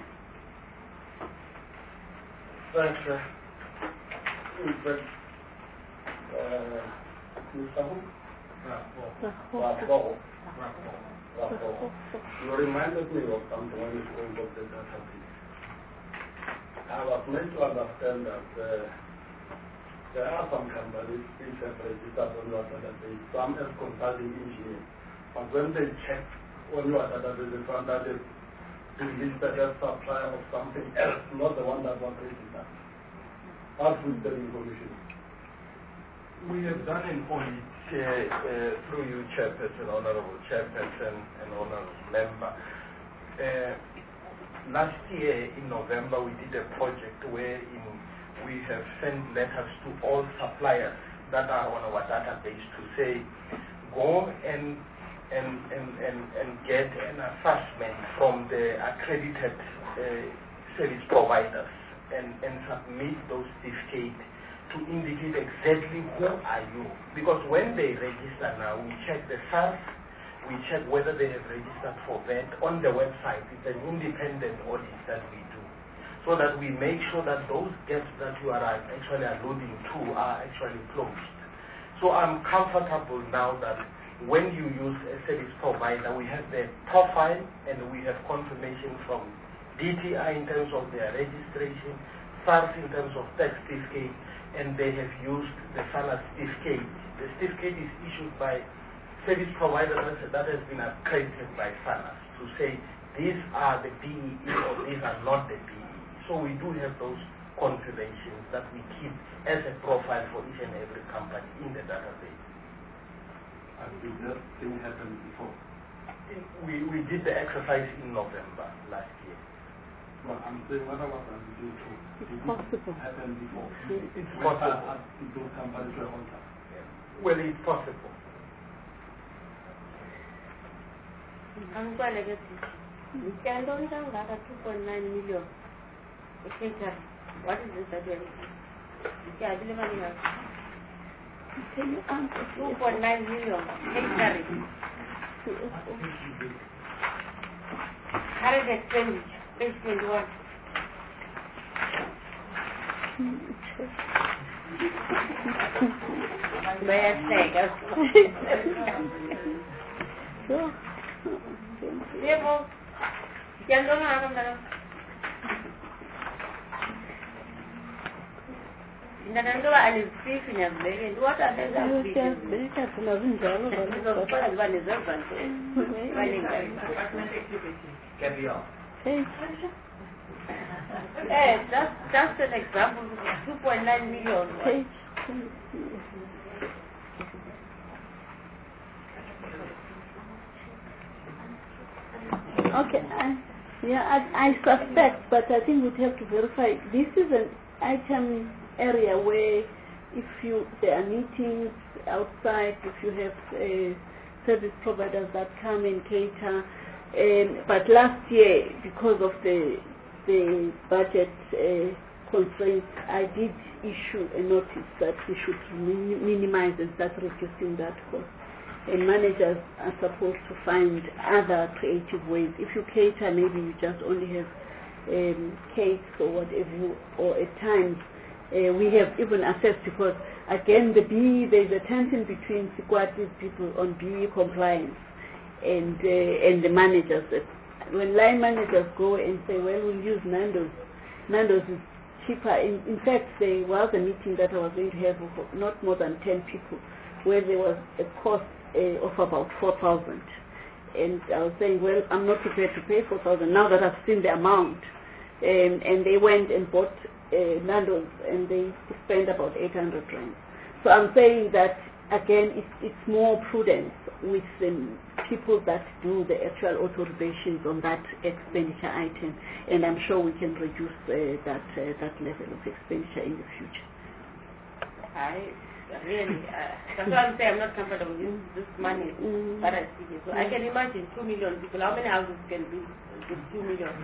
Thanks, sir. But, uh, Mister Who? Rapo. Rapo. You reminded me of something when you spoke of the database. I was meant to understand that uh, there are some companies which have registered on your database, some as consulting engineers. But when they check on your database, they found that it's listed as supplier of something else, not the one that was registered. How should the information?
We have done an audit uh, uh, through you, Chairperson, Honorable Chairperson, and Honorable Member. Uh, last year in November, we did a project wherein we have sent letters to all suppliers that are on our database to say, go and and and and, and get an assessment from the accredited uh, service providers, and, and submit those certificates to indicate exactly who are you. Because when they register now, we check the S A R S, we check whether they have registered for V A T on the website. It's an independent audit that we do, so that we make sure that those gaps that you are actually alluding to are actually closed. So I'm comfortable now that when you use a service provider, we have their profile and we have confirmation from D T I in terms of their registration, SARS in terms of tax certificate, and they have used the SALA certificate. The certificate is issued by service provider that has been accredited by SALA to say these are the B E E or these are not the B E E. So we do have those confirmations that we keep as a profile for each and every company in the database.
And did that thing happen before?
We, we did the exercise in November last year.
Well, I'm saying what about that due to?
It's
did
possible.
It happen before?
It's
When
possible.
uh, those companies were on top.
Well, it's possible.
I'm going to get this. We can don't down that at two point nine million. What is this that you're looking? I believe I have.
Can you answer?
two point nine million. Catering. Current expenditure. Page twenty-one. May I say?
Sure.
Therefore, you can don't have them. Ndanandola alizifiki nyazibeke what are they
Siyazibeka thina zinjalo
zokufana ziba nezazanto
Carry on.
Hey.
Eh, that's just an example. two point nine million.
Hey. Okay, I, yeah, I, I suspect, but I think we'd have to verify. This is an item area where if you there are meetings outside, if you have uh, service providers that come and cater. Um, but last year, because of the the budget uh, constraints, I did issue a notice that we should min- minimize and start reducing that cost. And managers are supposed to find other creative ways. If you cater, maybe you just only have um, cakes or whatever, or at times uh, we have even assessed, because again the B E E, there's a tension between Sikwati's people on B E E compliance and uh, and the managers. When line managers go and say, well, we'll use Nando's, Nando's is cheaper. In, in fact, there was a meeting that I was going to have of not more than ten people, where there was a cost uh, of about four thousand. And I was saying, well, I'm not prepared to pay four thousand now that I've seen the amount. Um, and they went and bought uh, Nando's, and they spent about eight hundred rand. So I'm saying that, again, it's, it's more prudence with um, people that do the actual authorizations on that expenditure item. And I'm sure we can reduce uh, that, uh, that level of expenditure in the future.
I really, uh, that's why I'm saying I'm not comfortable with this money
Mm.
that I see here. So
Mm.
I can imagine two million people. How many houses can be with two million?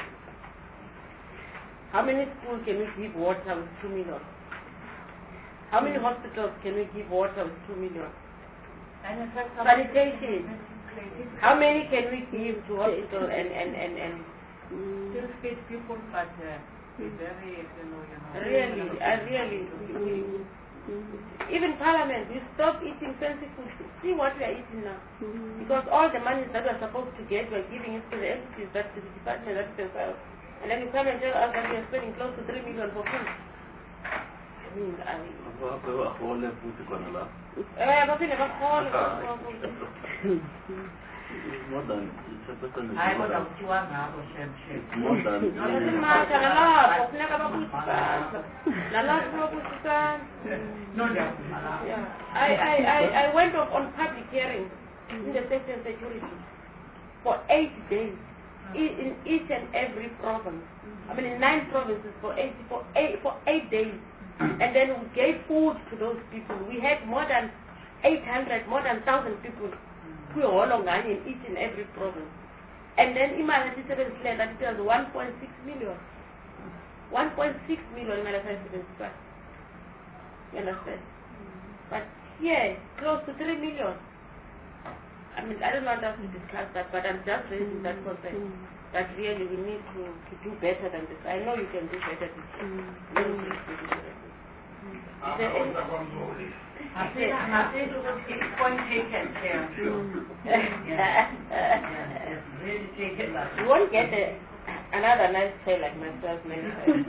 How many schools can we give water with two million? How many hospitals can we give water with two million? Sanitation. How many can we give to hospital and and and and?
Still fit people, but uh, very, you know, you know.
Really, I really.
Mm. Mm.
Even Parliament, we stop eating fancy food. See what we are eating now.
Mm.
Because all the money that we're supposed to get, we're giving it to the entities, that to the department, that to themselves. And then you come and tell us that we're spending close to three million for food. I mean, I... Eh, but we never call
More than, it's a person.
I was up to one hour, Shem
It's more than.
Doesn't matter, la la, kufuneka bakusikana. La la kufuneka
No, yeah.
Yeah. I, I, I, I went off on public hearing in the safety and security for eight days in, in each and every province. I mean, in nine provinces for eight, for eight, for eight days. And then we gave food to those people. We had more than eight hundred, more than one thousand people who were all in each and every province. And then imagine that it was one point six million. one point six million in Malawi seventy-five. You understand? But here, close to three million. I mean, I don't want us to discuss that, but I'm just raising that concern. That really we need to, to do better than this. I know you can do better than this. Mm. Mm. Is there any?
I think I think it was point taken here. Really taken.
You won't get a, another nice chair like myself many times.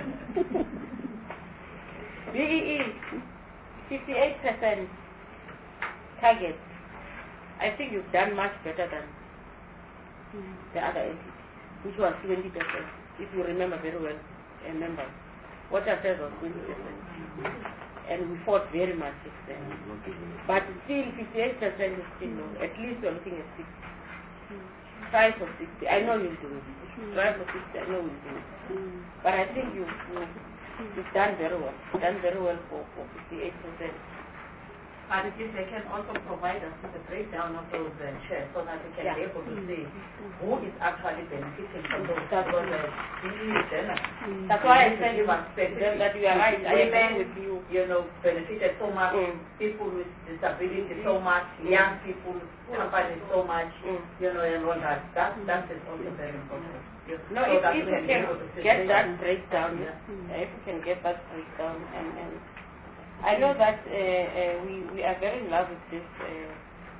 B E E, fifty-eight percent target. I think you've done much better than mm. the other entity, which was twenty percent, if you remember very well, a member. What I said was twenty percent. And we fought very much then. But still, fifty-eight percent is still low. At least you're looking at sixty. Try for sixty. I know you'll do it. Try for sixty. I know you'll do it. But I think you've, you've done very well. Done very well for, for fifty-eight percent.
But if they can also provide us with a breakdown of those uh, shares so that we can
yeah.
be able to see who is actually benefiting from those. That's what uh, mm.
That's why I said that you are right. I agree with you.
You know, benefited so much, mm. people with disability so much, mm. young people, companies so much, mm. you know, and all that. That, that is also very important.
No, so if, if we can get that breakdown, yeah. mm. if we can get that breakdown and, and I know that uh, uh, we, we are very in love with this uh,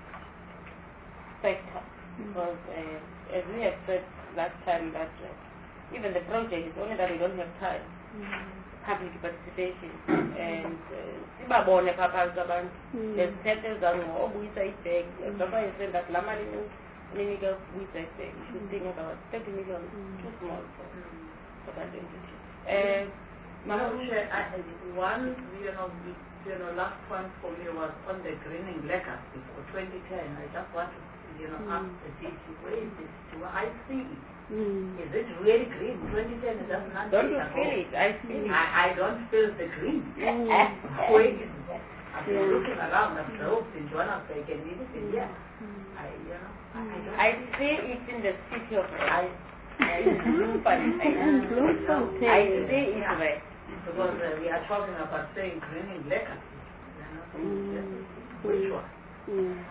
sector because, uh, as we have said last time, that uh, even the project is only that we don't have time, mm. public participation, and sibabone phaphakathi abantu lesithethe zangobuyisa ibhek. That's why I said that la mali ninika buyisa ibhek. You should think about thirty million, too small for, for that entity. Uh,
Madam Chair, one, you know, you know, last point for me was on the greening legacy for twenty ten. I just want to, you know, mm. ask the D C, where is this? Do I see it? Mm. Is it really green? twenty ten is just not
Don't you feel it? I feel it.
I, I don't feel the green. Mm. Where is it? I've been yeah. looking around, I've drove in Johannesburg and anything, yeah. Mm. I, you know, I, I don't
I see it in the city of I, I, I, I see it there.
Because uh, we are talking about saying greening legacy. Mm. Which one?
Mm.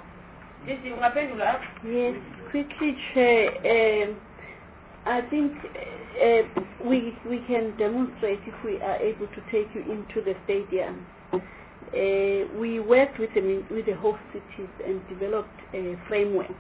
Yes,
quickly, Chair. Um, I think uh, we we can demonstrate if we are able to take you into the stadium. Uh, we worked with the with the host cities and developed a framework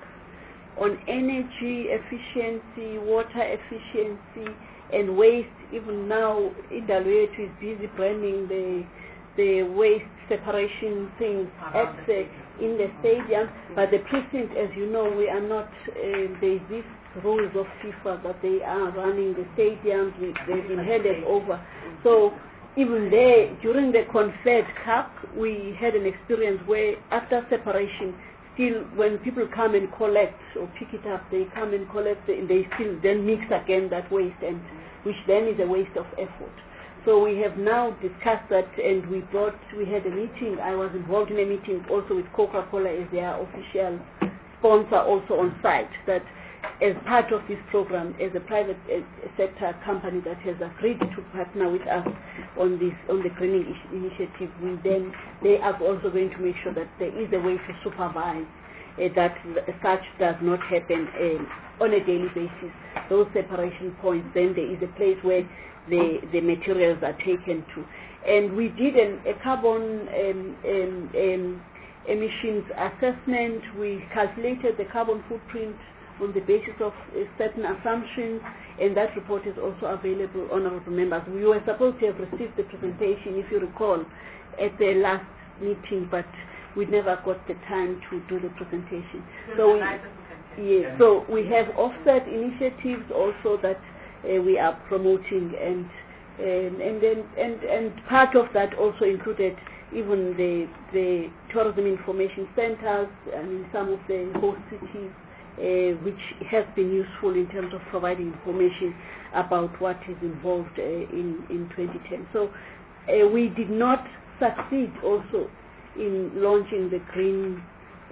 on energy efficiency, water efficiency, and waste. Even now, Idalwetu is busy planning the the waste separation things at the, in the stadium. But the precinct, as you know, we are not. Uh, there is this rules of FIFA that they are running the stadiums. We, they've been handed over. So even there, during the Confed Cup, we had an experience where after separation, still when people come and collect or pick it up, they come and collect, the, they still then mix again that waste, and which then is a waste of effort. So we have now discussed that, and we brought, we had a meeting. I was involved in a meeting also with Coca-Cola as their official sponsor also on site, that as part of this program, as a private uh, sector company that has agreed to partner with us on this, on the greening initiative, we then, they are also going to make sure that there is a way to supervise uh, that such does not happen uh, on a daily basis. Those separation points, then there is a place where the, the materials are taken to. And we did an, a carbon um, um, um, emissions assessment. We calculated the carbon footprint on the basis of uh, certain assumptions, and that report is also available, honorable members. We were supposed to have received the presentation, if you recall, at the last meeting, but we never got the time to do the presentation. So we, yes, so we have offset initiatives also that uh, we are promoting, and um, and then and and part of that also included even the the tourism information centers and some of the host cities. Uh, which has been useful in terms of providing information about what is involved uh, in, in twenty ten. So uh, we did not succeed also in launching the green,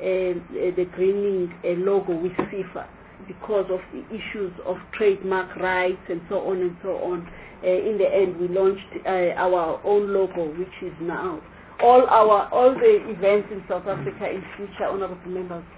uh, the greening uh, logo with FIFA because of the issues of trademark rights and so on and so on. Uh, in the end, we launched uh, our own logo, which is now all our all the events in South Africa in future, honorable members,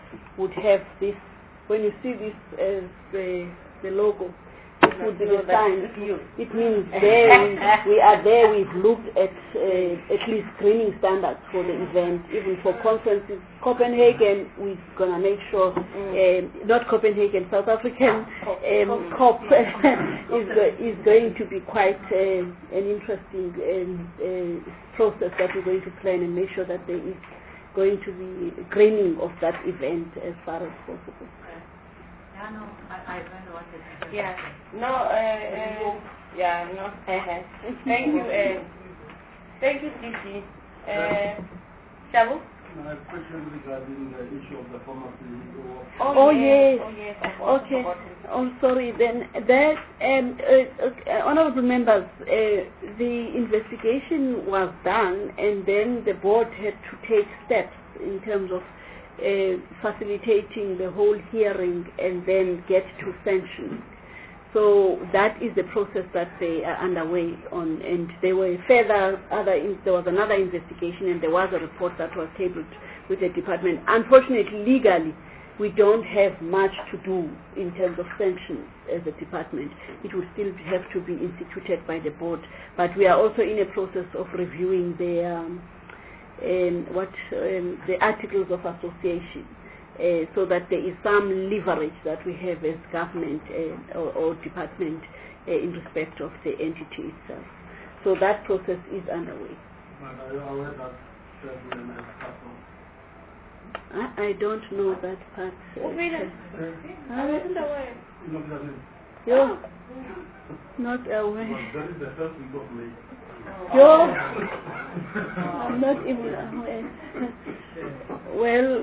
would have this, when you see this as the, the logo, it would be the sign. It means there we, we are there, we've looked at uh, at least screening standards for the event, even for conferences. Copenhagen, we're going to make sure, um, not Copenhagen, South African um, COP is, go- is going to be quite uh, an interesting um, uh, process that we're going to plan and make sure that there is going to be greening of that event as far as possible.
Yeah, no, I, I really wanted to.
Yeah. No, uh, uh, yeah, no. Thank you. Uh, thank you, D C. Uh, Shabu?
I have a question regarding the issue of the pharmacy.
Oh,
Oh,
yes.
Oh, yes. I've also
Okay.
forgotten.
Oh, sorry. Then that, um, uh, uh, honourable members, uh, the investigation was done, and then the board had to take steps in terms of uh, facilitating the whole hearing and then get to sanctions. So that is the process that they are underway on, and there were further other. In, there was another investigation, and there was a report that was tabled with the department. Unfortunately, legally, we don't have much to do in terms of sanctions as a department. It will still have to be instituted by the board, but we are also in a process of reviewing the um, um, what um, the articles of association. Uh, so that there is some leverage that we have as government uh, or, or department uh, in respect of the entity itself. So that process is underway.
But are you aware that Serbia has couple?
I, I don't know that part. Uh,
Oh, wait a-
uh,
I wasn't aware.
You know what I mean?
You're not aware.
Well, that is the first week of May.
You're, I'm not even aware. Well,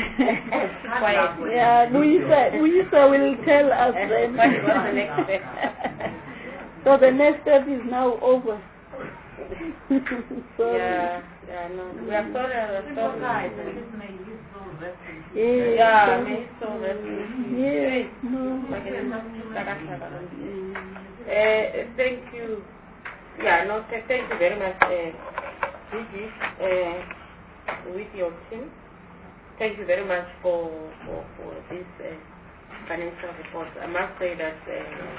yeah, Luisa, Luisa will tell us then.
What was the next step?
So the next step is now over. Sorry.
Yeah, yeah, no. We are sorry, we are sorry.
Yeah,
Yeah,
so-
me so
yeah, no.
Uh, thank you. Yeah, no, th- thank you very much, uh, Gigi, uh, with your team. Thank you very much for for, for this uh, financial report. I must say that uh,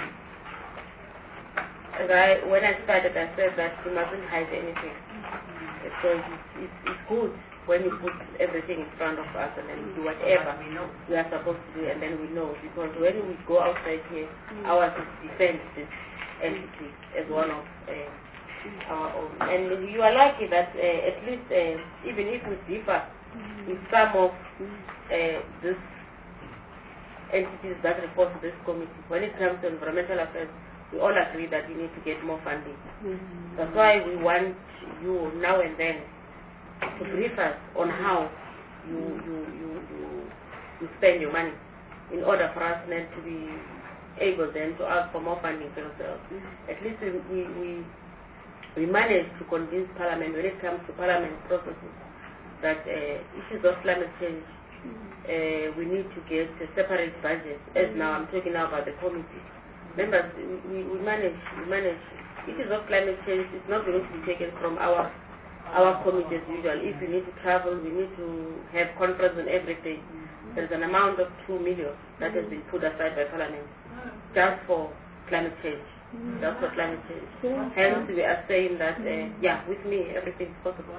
as I, when I started, I said that you mustn't hide anything. Because it's, it's, it's good when you put everything in front of us and then we do whatever we are supposed to do, and then we know. Because when we go outside here, ours is defend this entity as one of uh, our own. And you are lucky that uh, at least uh, even if we differ with some of uh, these entities that report to this committee, when it comes to environmental affairs, we all agree that we need to get more funding. Mm-hmm. That's why we want you now and then to brief us on how you you you you, you spend your money, in order for us then to be able then to ask for more funding for ourselves. Mm-hmm. At least we, we we we manage to convince Parliament when it comes to Parliament processes that uh, issues of climate change, uh, we need to get a separate budget. As now I'm talking now about the committee. Members, we, we manage, we manage. Issues of climate change is not going to be taken from our our committee as usual. If we need to travel, we need to have conference and everything. There's an amount of two million that has been put aside by Parliament just for climate change. Just for climate change. Hence, we are saying that, uh, yeah, with me, everything is possible.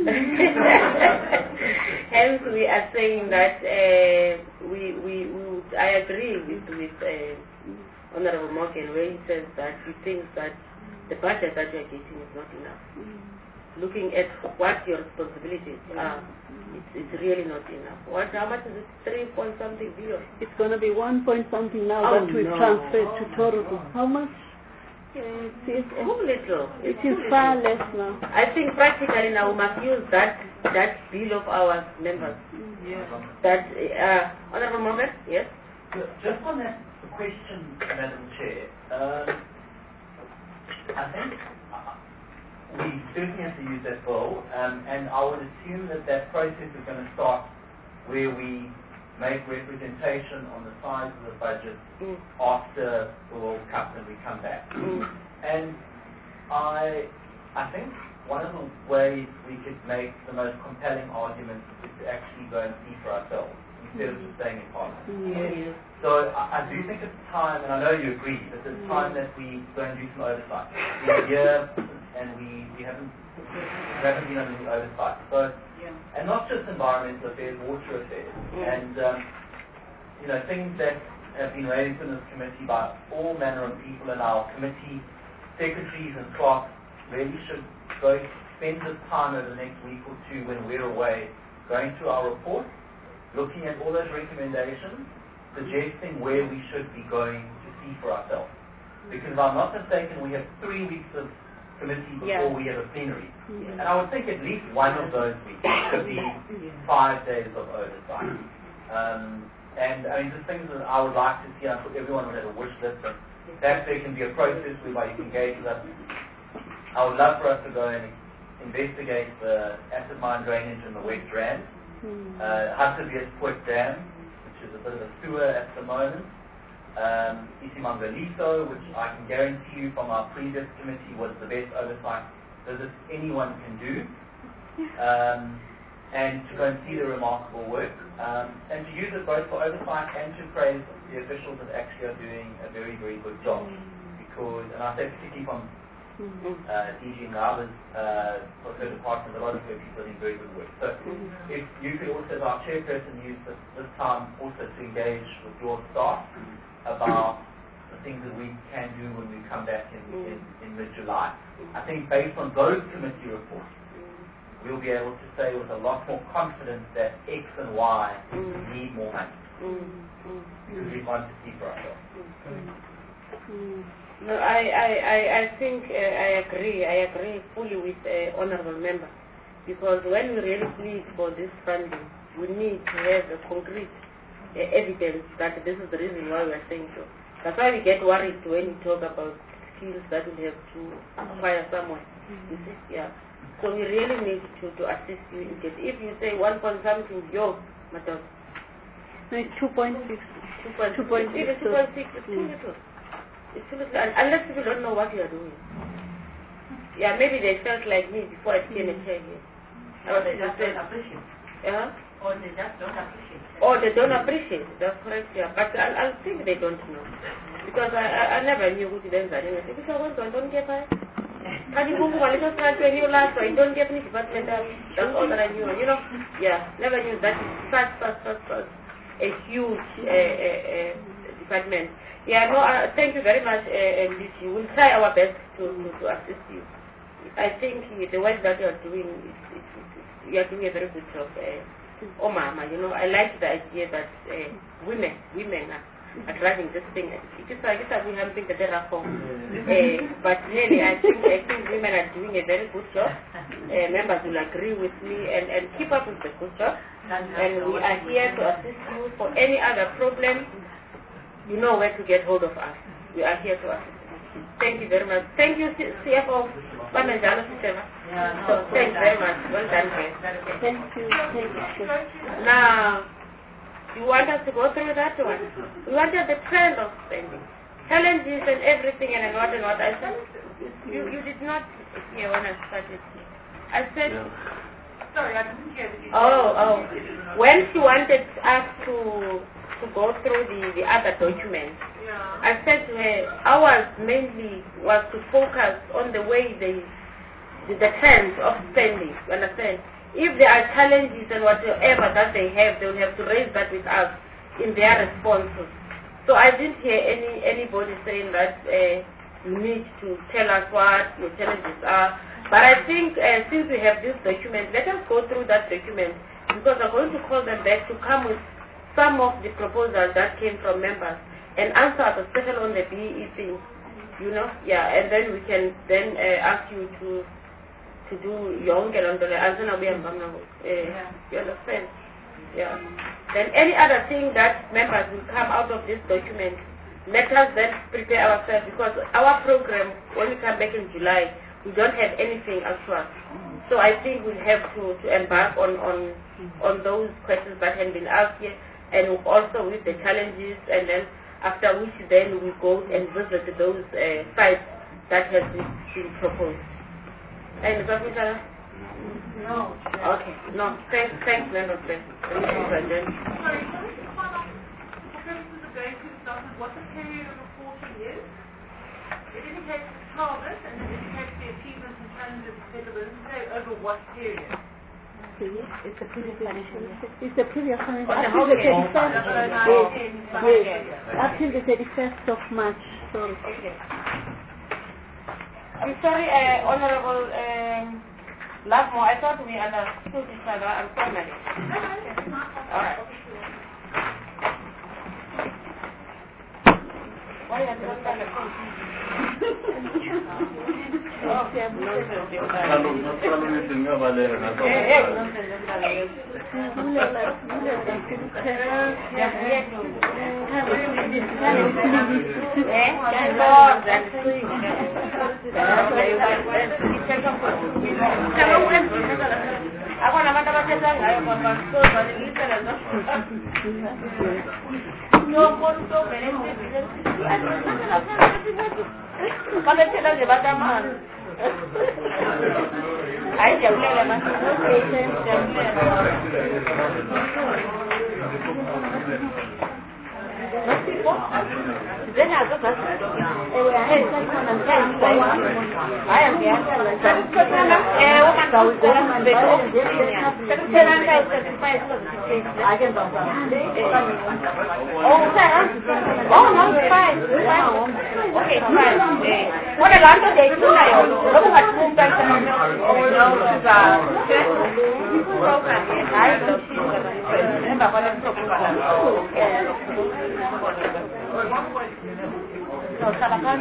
Hence, we are saying that uh, we, we, we would, I agree with, with uh, Honorable Morgan, where he says that he thinks that the budget that you are getting is not enough. Looking at what your responsibilities are, it's, it's really not enough. What? How much is it? Three point something billion.
It's going to be one point something now
Oh,
that we've
no.
transferred to tourism. How much? Uh,
Too little.
It
Too
is
little.
far less now.
I think practically now we must use that that bill of ours, members.
Yeah.
That uh, Honorable Morgan, yes.
Just on that question, Madam Chair, um, I think uh, we certainly have to use that bill, um, and I would assume that that process is going to start where we make representation on the size of the budget
Mm.
after the World Cup and we come back.
Mm.
And I, I think one of the ways we could make the most compelling argument is to actually go and see for ourselves. I instead of just staying in Parliament.
Mm.
So I, I do think it's time, and I know you agree, that it's time that we go and do some oversight. We've been here and we, we haven't we haven't been under any oversight. So, and not just environmental affairs, water affairs, and um, you know things that have been raised in this committee by all manner of people in our committee, secretaries and clerks really should go spend this time over the next week or two when we're away, going through our report, looking at all those recommendations, suggesting where we should be going to see for ourselves. Because if I'm not mistaken, we have three weeks of committee before
Yeah.
we have a plenary.
Yeah.
And I would think at least one of those weeks should be five days of oversight. Um, and I mean, just things that I would like to see, I thought everyone would have a wish list, and perhaps there can be a process whereby you can engage with us. I would love for us to go and investigate the acid mine drainage in the West Rand, uh, Hartbeespoort Dam, which is a bit of a sewer at the moment, um, Isimangaliso, which I can guarantee you from our previous committee was the best oversight visit anyone can do, um, and to go and see the remarkable work, um, and to use it both for oversight and to praise the officials that actually are doing a very, very good job. Because, and I say particularly from uh, D G Ngaba's uh, for her department, a lot of her people are doing very good work. So if you could also, as our chairperson, use this, this time also to engage with your staff about the things that we can do when we come back in, in, in mid-July. I think based on those committee reports, we'll be able to say with a lot more confidence that X and Y need more money. Because we want to see for ourselves.
No, I, I, I, I think uh, I agree. I agree fully with the uh, honourable member, because when we really plead for this funding, we need to have a concrete uh, evidence that this is the reason why we are saying so. That's why we get worried when we talk about skills that we have to acquire somewhere. You see, yeah. So we really need to, to assist you in it. If you say one point something, yo, madam.
No, it's two point six.
Two point six. Even two point six is too little. It's too little, unless people don't know what you are doing. Yeah, maybe they felt like me before I became a chair here.
Or they just don't appreciate.
Yeah?
Or they just don't appreciate.
Or they don't appreciate. That's correct, yeah. But I, I think they don't know. Because I, I, I never knew who to dance at. I said, because I don't get it. Can you move a little side when you last, so I don't get any department. That's all that I knew. You know? Yeah, never knew that is such, such, such, such a huge uh, uh, uh, department. Yeah, no, uh, thank you very much, uh, M D C. We'll try our best to, to, to assist you. I think uh, the work that you are doing, is, is, is, is, you are doing a very good job. Uh, oh, Mama, you know, I like the idea that uh, women, women are, are driving this thing. It is like we have been the Terrafong. Uh, but really, I think, I think women are doing a very good job. Uh, members will agree with me and, and keep up with the good job. And we are here to assist you for any other problem. You know where to get hold of us. We are here to assist you. Thank you very much. Thank you, C F O. So, thank you very much. Well done, guys.
Thank you. Thank you.
Now, you want us to go through that one? We wanted the trend of spending. Challenges and everything and what and what. I said, you, you did not hear when I started. I said,
Sorry, I didn't hear that you
oh, oh. When she wanted us to to go through the, the other documents,
Yeah.
I said to her, ours mainly was to focus on the way they, the, the trends of spending, you understand? If there are challenges and whatever that they have, they will have to raise that with us in their responses. So I didn't hear any anybody saying that uh, you need to tell us what your challenges are. But I think uh, since we have this document, let us go through that document, because I'm going to call them back to come with some of the proposals that came from members and answer the special on the B E E thing, you know, yeah, and then we can then uh, ask you to to do your own calendar, answer now, you understand? Yeah. Then any other thing that members will come out of this document, let us then prepare ourselves, because our program, when we come back in July, we don't have anything actual. So I think we have to, to embark on, on on those questions that have been asked here, and also with the challenges, and then after which then we go and visit those uh, sites that have been, been proposed. And No. Okay. No. Thanks, thanks, Leonard. Thanks.
Sorry, can we just find out, for purposes of going to started, what the period of reporting is? It indicates the target and it indicates the achievements in terms of the say over what period?
It's the previous financial year. It's the previous financial year.
Okay,
Up till the
okay.
thirty-first. Yes, yes. Up till the thirty-first of March. Sorry.
Okay. I'm sorry, uh, Honorable um, Lavmo, I thought we understood each other. I'm sorry. All right. Why are you not on the phone? Oh, yeah, Ay, ya hablé además. Then I go back. I am here. Eh, woman, go to the I can go. Oh, oh, no, it's fine. Okay, fine. What I want to say is, look at who guys are on program. I don't see remember what I'm talking about. No, Salaman.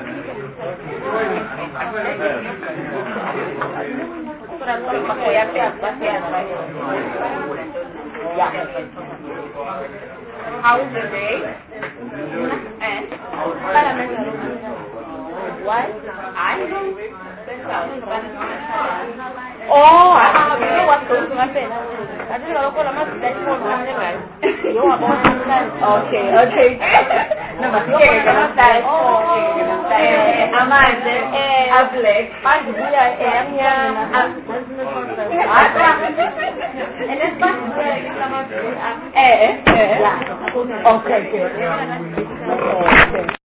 How is your day? And what? I don't. Oh, I know what's going to happen. I don't know what I'm going to say. You are going to say. Okay, okay. No, but you're going to say. Oh, Amanda, Ablex, Pagdia, Enya, and it's fun to say. Eh, eh. Okay, good. Okay.